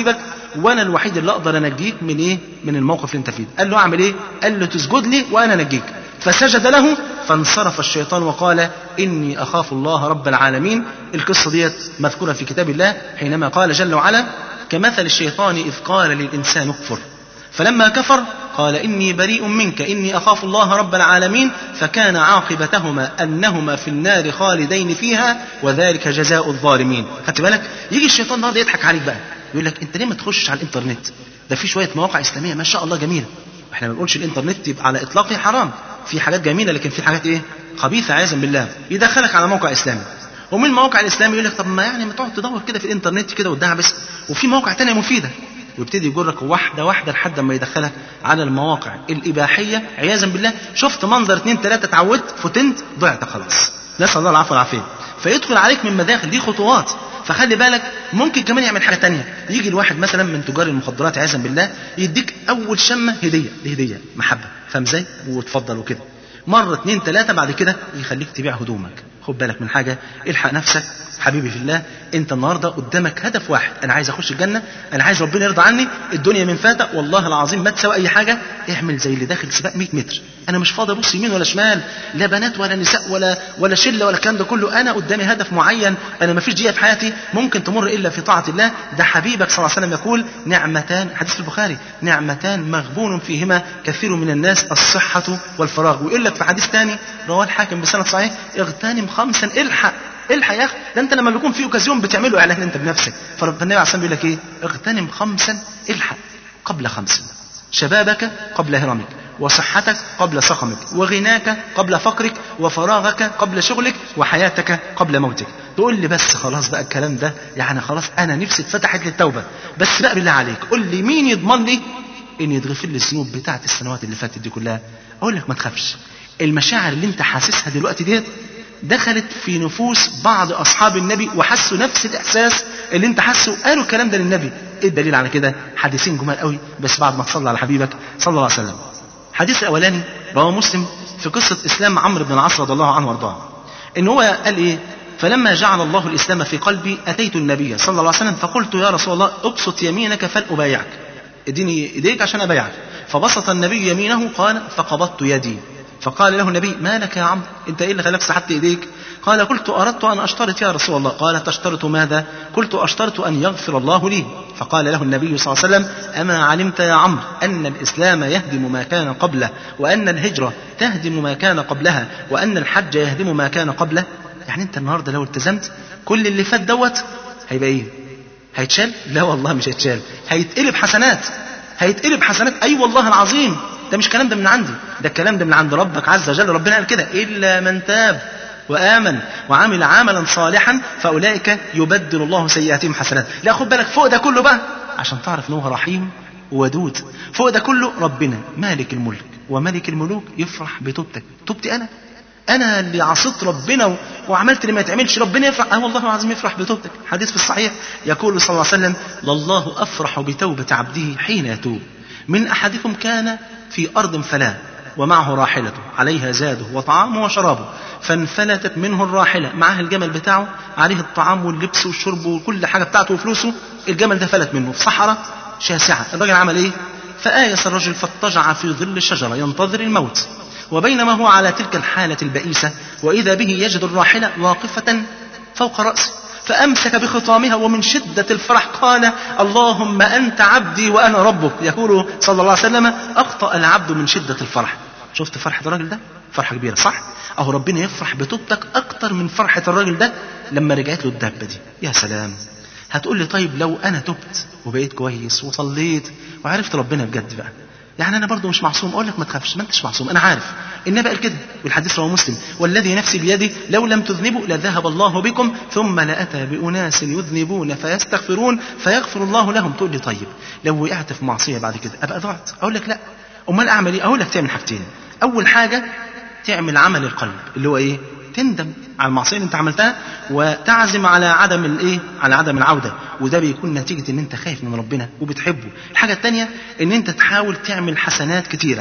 وانا الوحيد اللي اقدر انجيك من ايه من الموقف اللي انت فيه. قال له اعمل ايه؟ قال له تسجد لي وانا انجيك. فسجد له فانصرف الشيطان وقال إني أخاف الله رب العالمين. القصة ديت مذكورة في كتاب الله حينما قال جل وعلا كمثل الشيطان إذ قال للإنسان اكفر فلما كفر قال إني بريء منك إني أخاف الله رب العالمين فكان عاقبتهما أنهما في النار خالدين فيها وذلك جزاء الظالمين. خدت بالك؟ يجي الشيطان النهارده يضحك عليك بقى يقول لك أنت ليه ما تخشش على الإنترنت؟ ده في شوية مواقع إسلامية ما شاء الله جميلة. احنا ما بنقولش الإنترنت يبقى على إطلاقه حرام، في حاجات جميلة لكن في حاجات إيه خبيثة عياذا بالله. يدخلك على موقع إسلامي ومن المواقع الإسلامي يقول لك طب ما يعني ما تقعد تدور كده في الإنترنت كده وتدعبس وفي مواقع تانية مفيدة، ويبتدي يجرك واحدة واحدة لحد ما يدخلك على المواقع الإباحية عياذا بالله. شفت منظر اتنين تلاتة اتعودت فتنت ضعت خلاص، نسأل الله العفو والعافية. فيدخل عليك من مداخل، دي خطوات. فخلي بالك ممكن كمان يعمل حاجة تانية. يجي الواحد مثلا من تجار المخدرات عياذا بالله يديك أول شمة هدية، دي هدية محبة، فاهم ازاي؟ وتفضل وكده مرة اتنين تلاتة، بعد كده يخليك تبيع هدومك. خد بالك من حاجة، الحق نفسك حبيبي في الله. انت النهاردة قدامك هدف واحد، انا عايز اخش الجنة، انا عايز ربنا يرضى عني، الدنيا من فاتة والله العظيم ما تساوي اي حاجة. اعمل زي اللي داخل سباق مية متر، انا مش فاضي ابص يمين ولا شمال، لا بنات ولا نساء ولا ولا شلة ولا الكلام ده كله. انا قدامي هدف معين، انا ما فيش دقيقة في حياتي ممكن تمر الا في طاعة الله. ده حبيبك صلى الله عليه وسلم يقول نعمتان، حديث في البخاري، نعمتان مغبون فيهما كثير من الناس، الصحة والفراغ. ويقول لك في حديث ثاني رواه الحاكم بسند صحيح اغتنم خمسا، الحق الحق يا اخي، ده انت لما بيكون في اوكازيون بتعمله اعلان انت بنفسك. فالنبي عليه الصلاه والسلام بيقول لك ايه؟ اغتنم خمسا، الحق قبل خمس، شبابك قبل هرمك، وصحتك قبل سقمك، وغناك قبل فقرك، وفراغك قبل شغلك، وحياتك قبل موتك. تقول لي بس خلاص بقى الكلام ده يعني خلاص انا نفسي اتفتحت للتوبه، بس بقى بالله عليك قول لي مين يضمن لي ان يتغفر لي الذنوب بتاعت السنوات اللي فاتت دي كلها؟ اقول لك ما تخافش، المشاعر اللي انت حاسسها دلوقتي ديت دخلت في نفوس بعض أصحاب النبي وحسوا نفس الإحساس اللي انت حسوا، قالوا الكلام ده للنبي. ايه الدليل على كده؟ حديثين جمال قوي بس بعد ما تصلى على حبيبك صلى الله عليه وسلم. الحديث الأولاني رواه مسلم في قصة إسلام عمرو بن العاص رضي الله عنه وارضاه، إن هو قال إيه؟ فلما جعل الله الإسلام في قلبي أتيت النبي صلى الله عليه وسلم فقلت يا رسول الله ابسط يمينك فلأبايعك، اديني ايديك عشان أبايعك. فبسط النبي يمينه قال فقبضت يدي. فقال له النبي ما لك يا عمرو، انت ايه اللي خلاك سحبت ايديك؟ قال قلت اردت ان اشترط يا رسول الله. قال تشترط ماذا؟ قلت اشترط ان يغفر الله لي. فقال له النبي صلى الله عليه وسلم اما علمت يا عمرو ان الاسلام يهدم ما كان قبله، وان الهجره تهدم ما كان قبلها، وان الحج يهدم ما كان قبله؟ يعني انت النهارده لو التزمت كل اللي فات دوت هيبقى ايه؟ هيتشال؟ لا والله مش هيتشال، هيتقلب حسنات، هيتقلب حسنات. اي أيوة والله العظيم، ده مش كلام ده من عندي، ده الكلام ده من عند ربك عز وجل. ربنا قال كده إلا من تاب وآمن وعمل عملا صالحا فأولئك يبدل الله سيئاتهم حسنات. لا خد بالك فوق ده كله بقى عشان تعرف إنه رحيم ودود. فوق ده كله ربنا مالك الملك وملك الملوك يفرح بتوبتك. توبتي أنا أنا اللي عصيت ربنا وعملت اللي ما يتعملش، ربنا يفرح؟ أه والله العظيم يفرح بتوبتك. حديث في الصحيح يقول صلى الله عليه وسلم لله أفرح بتوبة عبده حين يتوب من أحدكم كان في أرض فلا ومعه راحلته عليها زاده وطعامه وشرابه فانفلتت منه الراحلة، معها الجمل بتاعه عليه الطعام واللبس والشرب وكل حاجة بتاعته وفلوسه، الجمل ده فلت منه في صحراء شاسعة. الرجل عمل إيه؟ فآيس الرجل فاضطجع في ظل الشجرة ينتظر الموت، وبينما هو على تلك الحالة البئيسة وإذا به يجد الراحلة واقفة فوق رأسه فأمسك بخطامها ومن شدة الفرح قال اللهم أنت عبدي وأنا ربك. يقول صلى الله عليه وسلم أخطأ العبد من شدة الفرح. شفت فرحة الراجل ده؟ فرحة كبيرة صح؟ أهو ربنا يفرح بتوبتك أكتر من فرحة الراجل ده لما رجعت له الدابة دي. يا سلام. هتقول لي طيب لو أنا تبت وبقيت كويس وصليت وعرفت ربنا بجد بقى، يعني أنا برضو مش معصوم؟ أقول لك ما تخافش، ما أنتش معصوم، أنا عارف. النبي قال كده والحديث رواه مسلم والذي نفسي بيده لو لم تذنبوا لذهب الله بكم ثم لأتى بأناس يذنبون فيستغفرون فيغفر الله لهم. تقول لي طيب لو وقعت في معصية بعد كده أبقى ضعت؟ أقول لك لا. أمال أعمل إيه؟ أقول لك تعمل حاجتين. أول حاجة تعمل عمل القلب اللي هو إيه؟ تندم على المعصية اللي انت عملتها وتعزم على عدم الايه على عدم العودة، وده بيكون نتيجة ان انت خايف من ربنا وبتحبه. الحاجة التانية ان انت تحاول تعمل حسنات كتيرة.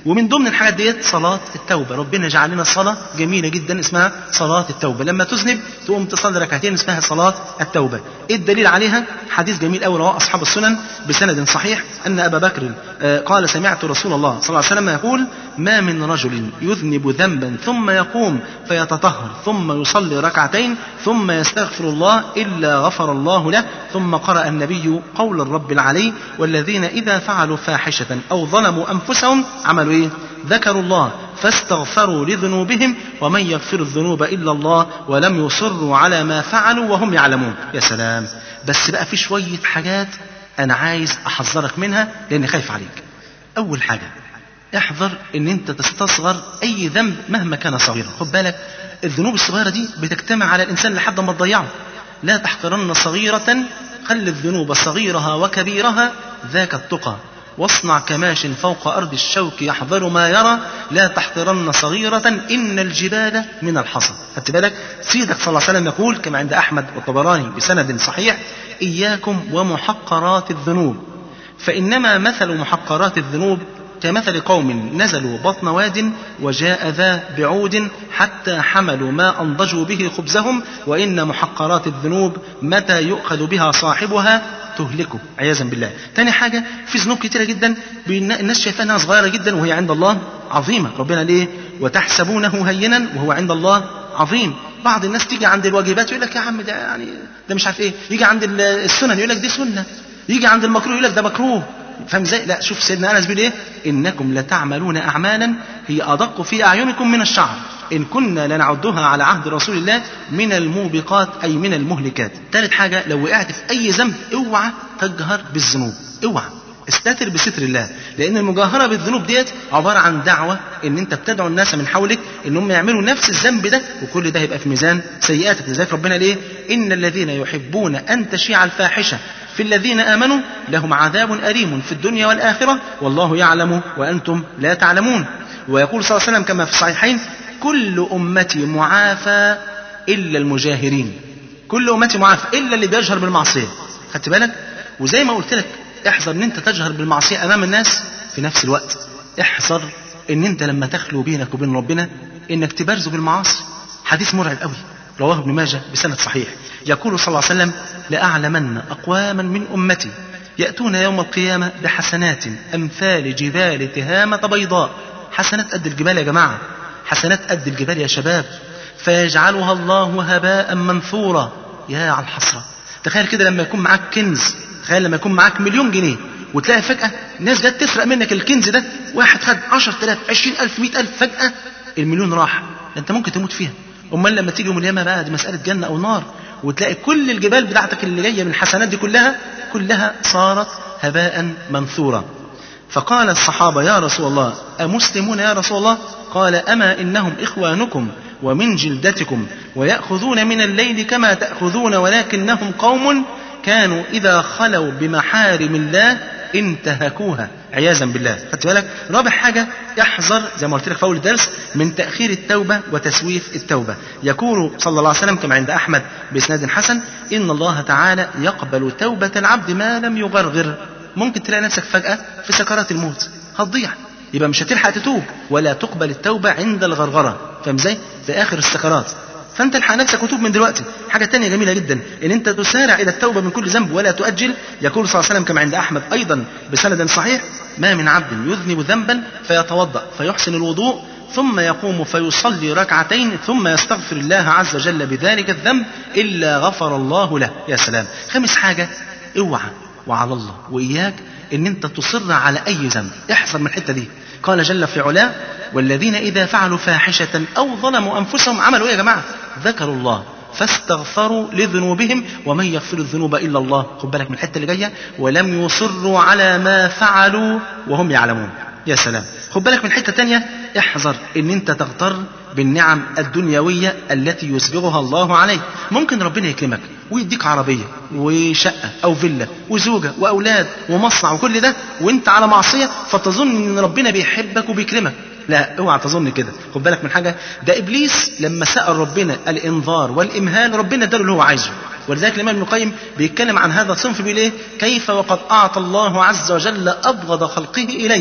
ومن ضمن الحاجات ديت صلاة التوبة. ربنا جعل لنا صلاة جميلة جدا اسمها صلاة التوبة، لما تذنب تقوم تصلي ركعتين اسمها صلاة التوبة. ايه الدليل عليها؟ حديث جميل أوي رواه أصحاب السنن بسند صحيح أن أبا بكر قال سمعت رسول الله صلى الله عليه وسلم يقول ما من رجل يذنب ذنبا ثم يقوم فيتطهر ثم يصلي ركعتين ثم يستغفر الله إلا غفر الله له. ثم قرأ النبي قول الرب العلي والذين إذا فعلوا فاحشة أو ظلموا أنفسهم عملوا إيه؟ ذكروا الله فاستغفروا لذنوبهم ومن يغفر الذنوب إلا الله ولم يصروا على ما فعلوا وهم يعلمون. يا سلام. بس بقى في شوية حاجات أنا عايز أحذرك منها لأني خايف عليك. أول حاجة احذر ان انت تستصغر اي ذنب مهما كان صغيرا. خد بالك الذنوب الصغيرة دي بتجتمع على الانسان لحد ما تضيعه. لا تحقرن صغيرة خل الذنوب صغيرها وكبيرها ذاك التقى واصنع كماش فوق أرض الشوك يحذر ما يرى لا تحقرن صغيرة إن الجبال من الحصى. خدت بالك سيدك صلى الله عليه وسلم يقول كما عند أحمد والطبراني بسند صحيح إياكم ومحقرات الذنوب فإنما مثل محقرات الذنوب كمثل قوم نزلوا بطن واد وجاء ذا بعود حتى حملوا ما أنضجوا به خبزهم وإن محقرات الذنوب متى يؤخذ بها صاحبها تهلكه عياذا بالله. تاني حاجة في ذنوب كتيرة جدا الناس شايفاها انها صغيرة جدا وهي عند الله عظيمة. ربنا ليه وتحسبونه هينا وهو عند الله عظيم. بعض الناس تيجي عند الواجبات يقول لك يا عم ده يعني ده مش عارف ايه، يجي عند السنن يقول لك دي سنة، يجي عند المكروه يقول لك ده مكروه. فاهم ازاي؟ لا شوف سيدنا انس بيقول ايه انكم لتعملون اعمالا هي ادق في اعينكم من الشعر ان كنا لنعدها على عهد رسول الله من الموبقات اي من المهلكات. ثالث حاجه لو وقعت في اي ذنب اوعى تجهر بالذنوب، اوعى استتر بستر الله، لان المجاهره بالذنوب ديت عباره عن دعوه ان انت بتدعو الناس من حولك ان هم يعملوا نفس الذنب ده وكل ده هيبقى في ميزان سيئاتك. لذلك ربنا ليه ان الذين يحبون ان تشيع الفاحشه في الذين آمنوا لهم عذاب أليم في الدنيا والآخرة والله يعلم وأنتم لا تعلمون. ويقول صلى الله عليه وسلم كما في الصحيحين كل أمتي معافى إلا المجاهرين. كل أمتي معافى إلا اللي بيجهر بالمعصية. خدت بالك؟ وزي ما قلت لك احذر ان انت تجهر بالمعصية امام الناس، في نفس الوقت احذر ان انت لما تخلو بينك وبين ربنا انك تبرز بالمعاصي. حديث مرعب قوي رواه ابن ماجه بسند صحيح يقول صلى الله عليه وسلم لأعلمن أقواما من أمتي يأتون يوم القيامة بحسنات أمثال جبال تهامة بيضاء. حسنات قد الجبال يا جماعة، حسنات قد الجبال يا شباب، فيجعلها الله هباء منثورا. يا على الحسرة. تخيل كده لما يكون معاك كنز، تخيل لما يكون معاك مليون جنيه وتلاقي فجأة ناس جت تسرق منك الكنز ده، واحد خد عشرة آلاف عشرين ألف مئة ألف، فجأة المليون راح، انت ممكن تموت فيها. امال لما تيجي يوم القيامه بقى دي مساله جنه او نار، وتلاقي كل الجبال بتاعتك اللي جايه من الحسنات دي كلها كلها صارت هباء منثورا. فقال الصحابه يا رسول الله امسلمون يا رسول الله؟ قال اما انهم اخوانكم ومن جلدتكم ويأخذون من الليل كما تأخذون ولكنهم قوم كانوا إذا خلوا بمحارم الله انتهكوها عياذا بالله. خدت بالك؟ رابع حاجة احذر زي ما قلت لك في أول الدرس من تأخير التوبة وتسويف التوبة. يقول صلى الله عليه وسلم كما عند أحمد بإسناد حسن إن الله تعالى يقبل توبة العبد ما لم يغرغر. ممكن تلاقي نفسك فجأة في سكرات الموت هتضيع، يبقى مش هتلحق تتوب، ولا تقبل التوبة عند الغرغرة. فاهم ازاي؟ في آخر السكرات. فانت الحق نفسك وتوب من دلوقتي. حاجة تانية جميلة جدا ان انت تسارع الى التوبة من كل ذنب ولا تؤجل. يقول صلى الله عليه وسلم كما عند احمد ايضا بسند صحيح ما من عبد يذنب ذنبا فيتوضأ فيحسن الوضوء ثم يقوم فيصلي ركعتين ثم يستغفر الله عز وجل بذلك الذنب الا غفر الله له. يا سلام. خامس حاجة اوعى وعلى الله واياك ان انت تصر على اي ذنب. احذر من الحتة دي. قال جل في علاه والذين إذا فعلوا فاحشة أو ظلموا أنفسهم عملوا إيه يا جماعة؟ ذكروا الله فاستغفروا لذنوبهم ومن يغفر الذنوب إلا الله. خد بالك من الحتة اللي جاية ولم يصروا على ما فعلوا وهم يعلمون. يا سلام. خد بالك من حتة تانية احذر ان انت تغتر بالنعم الدنيوية التي يسبغها الله عليك. ممكن ربنا يكرمك ويديك عربية وشقة أو فيلا وزوجة وأولاد ومصنع وكل ده وانت على معصية فتظن ان ربنا بيحبك وبيكرمك. لا اوعى تظن كده. خد بالك من حاجة، ده إبليس لما سأل ربنا الإنذار والإمهال ربنا اداله اللي هو عايزه. ولذلك الإمام ابن القيم بيتكلم عن هذا الصنف بيقول ايه كيف وقد أعطى الله عز وجل أبغض خلقه إليه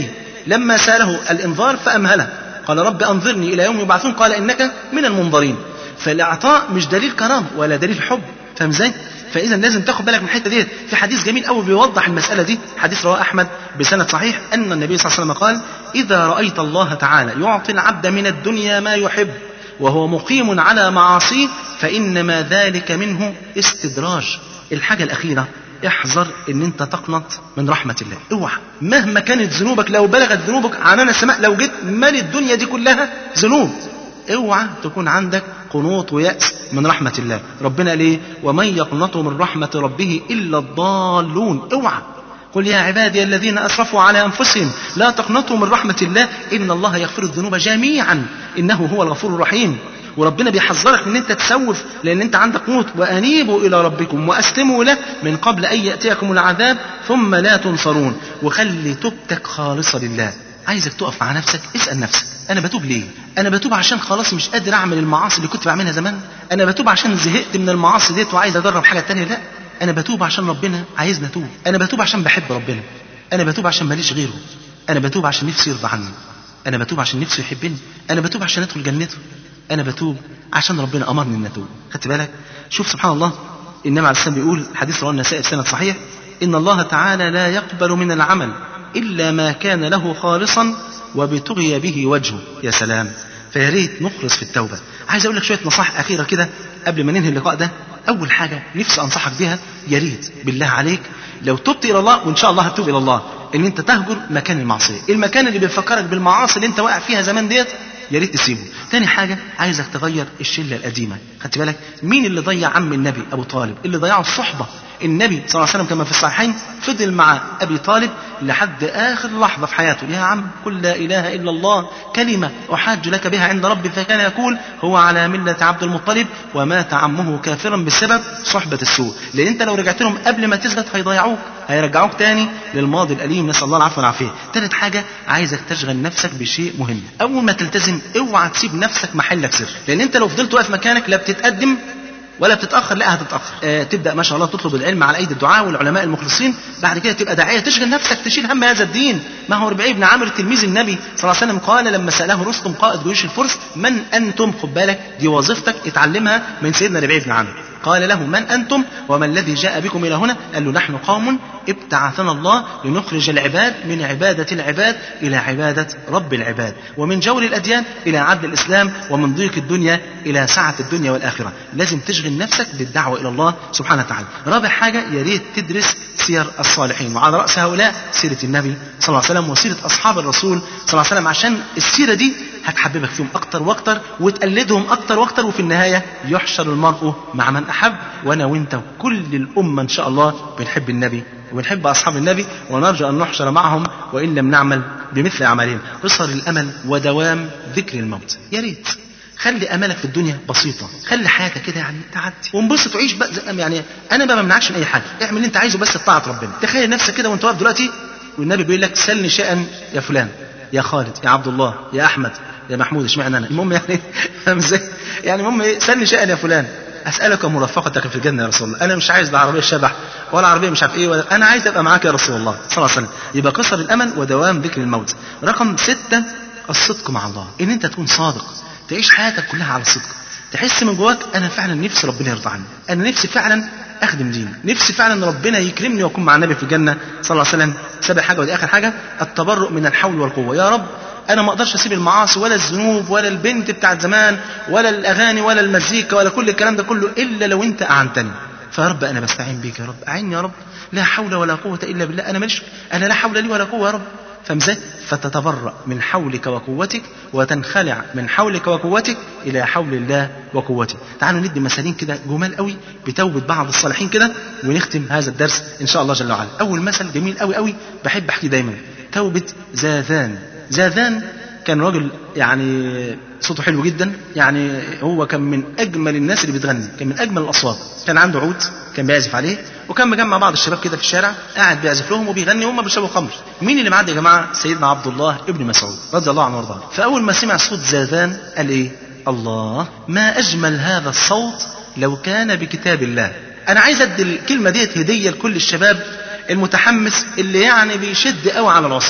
لما سأله الإنذار فأمهله، قال رب أنظرني إلى يوم يبعثون، قال إنك من المنظرين. فالإعطاء مش دليل كرامة ولا دليل حب، فاهم ازاي؟ فإذا لازم تاخد بالك من الحتة ديت. في حديث جميل قوي بيوضح المسألة دي، حديث رواه أحمد بسند صحيح، أن النبي صلى الله عليه وسلم قال إذا رأيت الله تعالى يعطي العبد من الدنيا ما يحب وهو مقيم على معاصيه فإنما ذلك منه استدراج. الحاجة الأخيرة، احذر ان انت تقنط من رحمة الله. اوعى مهما كانت ذنوبك، لو بلغت ذنوبك عنان السماء، لو جيت مال الدنيا دي كلها ذنوب، اوعى تكون عندك قنوط ويأس من رحمة الله. ربنا ليه؟ ومن يقنط من رحمة ربه إلا الضالون. اوعى. قل يا عبادي الذين أسرفوا على أنفسهم لا تقنطوا من رحمة الله إن الله يغفر الذنوب جميعا إنه هو الغفور الرحيم. وربنا بيحذرك ان انت تسوف، لان انت عندك قنوط. وانيبوا الى ربكم واسلموا له من قبل ان ياتيكم العذاب ثم لا تنصرون. وخلي توبتك خالصه لله. عايزك تقف مع نفسك، اسال نفسك انا بتوب ليه؟ انا بتوب عشان خلاص مش قادر اعمل المعاصي اللي كنت بعملها زمان؟ انا بتوب عشان زهقت من المعاصي ديت وعايز اجرب حاجه تانية؟ لا، انا بتوب عشان ربنا عايزني اتوب. انا بتوب عشان بحب ربنا. انا بتوب عشان ماليش غيره. انا بتوب عشان نفسي يرضى عني. انا بتوب عشان نفسي يحبني. انا بتوب عشان ادخل جنته. انا بتوب عشان ربنا امرني ان اتوب. خدت بالك؟ شوف سبحان الله، النبي عليه السلام بيقول حديث رواه النسائي بسند صحيح ان الله تعالى لا يقبل من العمل الا ما كان له خالصا وبتغي به وجهه. يا سلام. فيا ريت نخلص في التوبه. عايز اقول لك شويه نصائح اخيره كده قبل ما ننهي اللقاء ده. اول حاجه نفسي انصحك بيها، يا ريت بالله عليك لو تبت الى الله، وان شاء الله هتتوب الى الله، ان انت تهجر مكان المعصيه، المكان اللي بيفكرك بالمعاصي اللي انت واقع فيها زمان ديت، يا ريت تسيبه. تاني حاجة عايزك تغير الشلة القديمة. خدت بالك؟ مين اللي ضيع عم النبي أبو طالب؟ اللي ضيعه الصحبة. النبي صلى الله عليه وسلم كما في الصحيحين فضل مع أبي طالب لحد آخر لحظة في حياته. يا عم قل لا إله إلا الله كلمة أحاج لك بها عند ربي. فكان يقول هو على ملة عبد المطلب ومات عمه كافرا بسبب صحبة السوء. لأن أنت لو رجعت لهم قبل ما تثبت هيضيعوك، هيرجعوك تاني للماضي الأليم، نسأل الله العفو والعافية. ثالث حاجة عايزك تشغل نفسك بشيء مهم. أول ما تلتزم اوعى تسيب نفسك محلك سر، لأن أنت لو فضلت واقف مكانك لا بتتقدم ولا بتتأخر، لا هتتأخر. آه تبدأ ما شاء الله تطلب العلم على أيدي الدعاء والعلماء المخلصين، بعد كده تبقى داعية تشغل نفسك تشيل هم هذا الدين. ما هو ربيع بن عامر تلميذ النبي صلى الله عليه وسلم قال لما سأله رستم قائد جيوش الفرس من أنتم؟ خد بالك دي وظيفتك اتعلمها من سيدنا ربيع بن عامر. قال له من أنتم وما الذي جاء بكم إلى هنا؟ قال له نحن قوم ابتعثنا الله لنخرج العباد من عبادة العباد إلى عبادة رب العباد، ومن جور الأديان إلى عدل الإسلام، ومن ضيق الدنيا إلى سعة الدنيا والآخرة. لازم تشغل نفسك بالدعوة إلى الله سبحانه وتعالى. رابع حاجة يا ريت تدرس سير الصالحين، وعلى رأس هؤلاء سيرة النبي صلى الله عليه وسلم وسيرة أصحاب الرسول صلى الله عليه وسلم، عشان السيرة دي هتحببك فيهم أكتر وأكتر وتقلدهم أكتر وأكتر، وفي النهاية يحشر المرء مع من أحب. وأنا وأنت وكل الأمة إن شاء الله بنحب النبي ونحب أصحاب النبي، ونرجو أن نحشر معهم وإن لم نعمل بمثل أعمالهم. قصر الأمل ودوام ذكر الموت. يا ريت خلي أملك في الدنيا بسيطة، خلي حياتك كده يعني تعدي وانبسط وعيش بقى. يعني أنا ما بمنعكش من أي حاجة، اعمل اللي أنت عايزه بس بطاعة ربنا. تخيل نفسك كده وأنت واقف دلوقتي والنبي بيقول لك سلني شيئا يا فلان، يا خالد، يا عبد الله، يا أحمد، يا محمود، اشمعنى أنا؟ المهم يعني فاهم ازاي؟ يعني المهم ايه؟ سلني شيئا يا فلان أسألك مرافقتك في الجنة يا رسول الله. أنا مش عايز لا عربية شبح ولا عربية مش عارف إيه، ولا أنا عايز أبقى معاك يا رسول الله صلى الله عليه وسلم. يبقى قصر الأمل ودوام ذكر الموت. رقم ستة الصدق مع الله، إن أنت تكون صادق، تعيش حياتك كلها على الصدق، تحس من جواك أنا فعلا نفسي ربنا يرضى عني، أنا نفسي فعلا أخدم ديني، نفسي فعلا ربنا يكرمني وأكون مع النبي في الجنة صلى الله عليه وسلم. سابع حاجة ودي آخر حاجة التبرؤ من الحول والقوة. يا رب أنا ما أقدرش أسيب المعاصي ولا الذنوب ولا البنت بتاعت زمان ولا الأغاني ولا المزيكا ولا كل الكلام ده كله إلا لو أنت أعنتني. فيا رب أنا بستعين بيك يا رب، أعني يا رب، لا حول ولا قوة إلا بالله. أنا ماليش، أنا لا حول لي ولا قوة يا رب. فمزاج فتتبرأ من حولك وقوتك وتنخلع من حولك وقوتك إلى حول الله وقوته. تعالوا ندي مثالين كده جمال قوي بتوبة بعض الصالحين كده ونختم هذا الدرس إن شاء الله جل وعلا. أول مثل جميل قوي قوي بحب أحكي دايما، توبة زاذان. زاذان كان راجل يعني صوته حلو جدا، يعني هو كان من أجمل الناس اللي بتغني، كان من أجمل الأصوات. كان عنده عود كان بيعزف عليه، وكان مجمع بعض الشباب كده في الشارع قاعد بيعزف لهم وبيغني وهم بيشربوا خمر. مين اللي معدي يا جماعة؟ سيدنا عبد الله ابن مسعود رضي الله عنه وارضاه. فأول ما سمع صوت زاذان قال إيه؟ الله ما أجمل هذا الصوت لو كان بكتاب الله. أنا عايز أدي الكلمة ديت هدية لكل الشباب المتحمس اللي يعني بيشد قوي على العصام.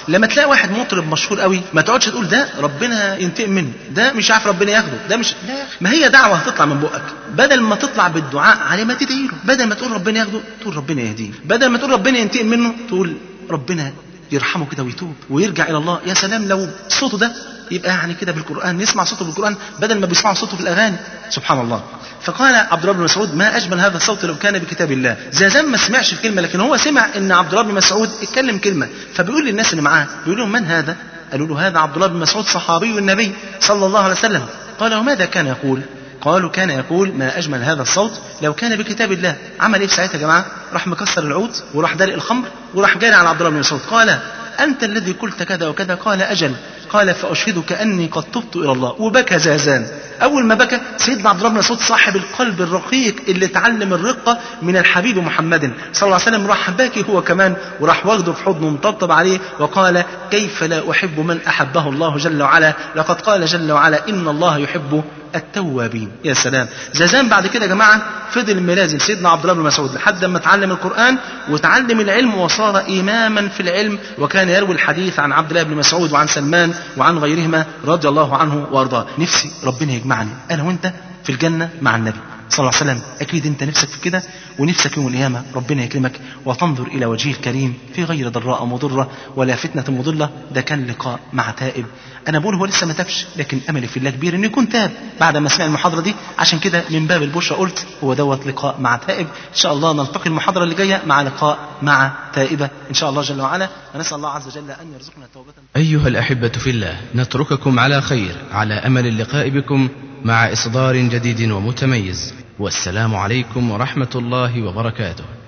لما تلاقي واحد مطرب مشهور قوي ما تقعدش تقول ده ربنا ينتقم منه، ده مش عارف ربنا ياخده، ده مش لا، ما هي دعوه هتطلع من بقك. بدل ما تطلع بالدعاء عليه ما تدعي له، بدل ما تقول ربنا ياخده تقول ربنا يهديه، بدل ما تقول ربنا ينتقم منه تقول ربنا يرحمه كده ويتوب ويرجع الى الله. يا سلام لو صوته ده يبقى يعني كده بالقرآن، نسمع صوته بالقرآن بدل ما بيسمعوا صوته في الأغاني. سبحان الله. فقال عبد الله بن مسعود ما أجمل هذا الصوت لو كان بكتاب الله. زازان ما سمعش الكلمة، لكن هو سمع إن عبد الله بن مسعود اتكلم كلمة، فبيقول للناس اللي معاه بيقول لهم من هذا؟ قالوا له هذا عبد الله بن مسعود صحابي النبي صلى الله عليه وسلم. قال وماذا كان يقول؟ قالوا كان يقول ما أجمل هذا الصوت لو كان بكتاب الله. عمل إيه في ساعتها يا جماعة؟ راح مكسر العود وراح دلق الخمر وراح جاري على عبد الله بن مسعود. قال أنت الذي قلت كذا وكذا؟ قال أجل. قال فأشهدك أني قد تبت إلى الله. وبكى زازان. أول ما بكى سيدنا عبد الله بن مسعود صاحب القلب الرقيق اللي تعلم الرقة من الحبيب محمد صلى الله عليه وسلم راح باكي هو كمان وراح واخده في حضنه مطبطب عليه وقال كيف لا أحب من أحبه الله جل وعلا، لقد قال جل وعلا إن الله يحب التوابين. يا سلام. زازان بعد كده يا جماعة فضل ملازم سيدنا عبد الله بن مسعود لحد ما تعلم القرآن وتعلم العلم وصار إماما في العلم، وكان يروي الحديث عن عبد الله بن مسعود وعن سلمان وعن غيرهما رضي الله عنه وارضاه. نفسي ربنا يجمعني أنا وأنت في الجنة مع النبي صلى الله عليه وسلم. أكيد أنت نفسك في كده، ونفسك يوم القيامة ربنا يكرمك وتنظر إلى وجهه الكريم في غير ضراء مضرة ولا فتنة مضلة. ده كان لقاء مع تائب. أنا بقول هو لسه ما تابش، لكن أملي في الله كبير إنه يكون تاب بعد ما سمع المحاضرة دي. عشان كده من باب البشرى قلت هو دوت لقاء مع تائب. إن شاء الله نلتقي المحاضرة اللي جاية مع لقاء مع تائبة إن شاء الله جل وعلا، ونسأل الله عز وجل أن يرزقنا توبة. أيها الأحبة في الله، نترككم على خير على أمل اللقاء بكم مع إصدار جديد ومتميز، والسلام عليكم ورحمة الله وبركاته.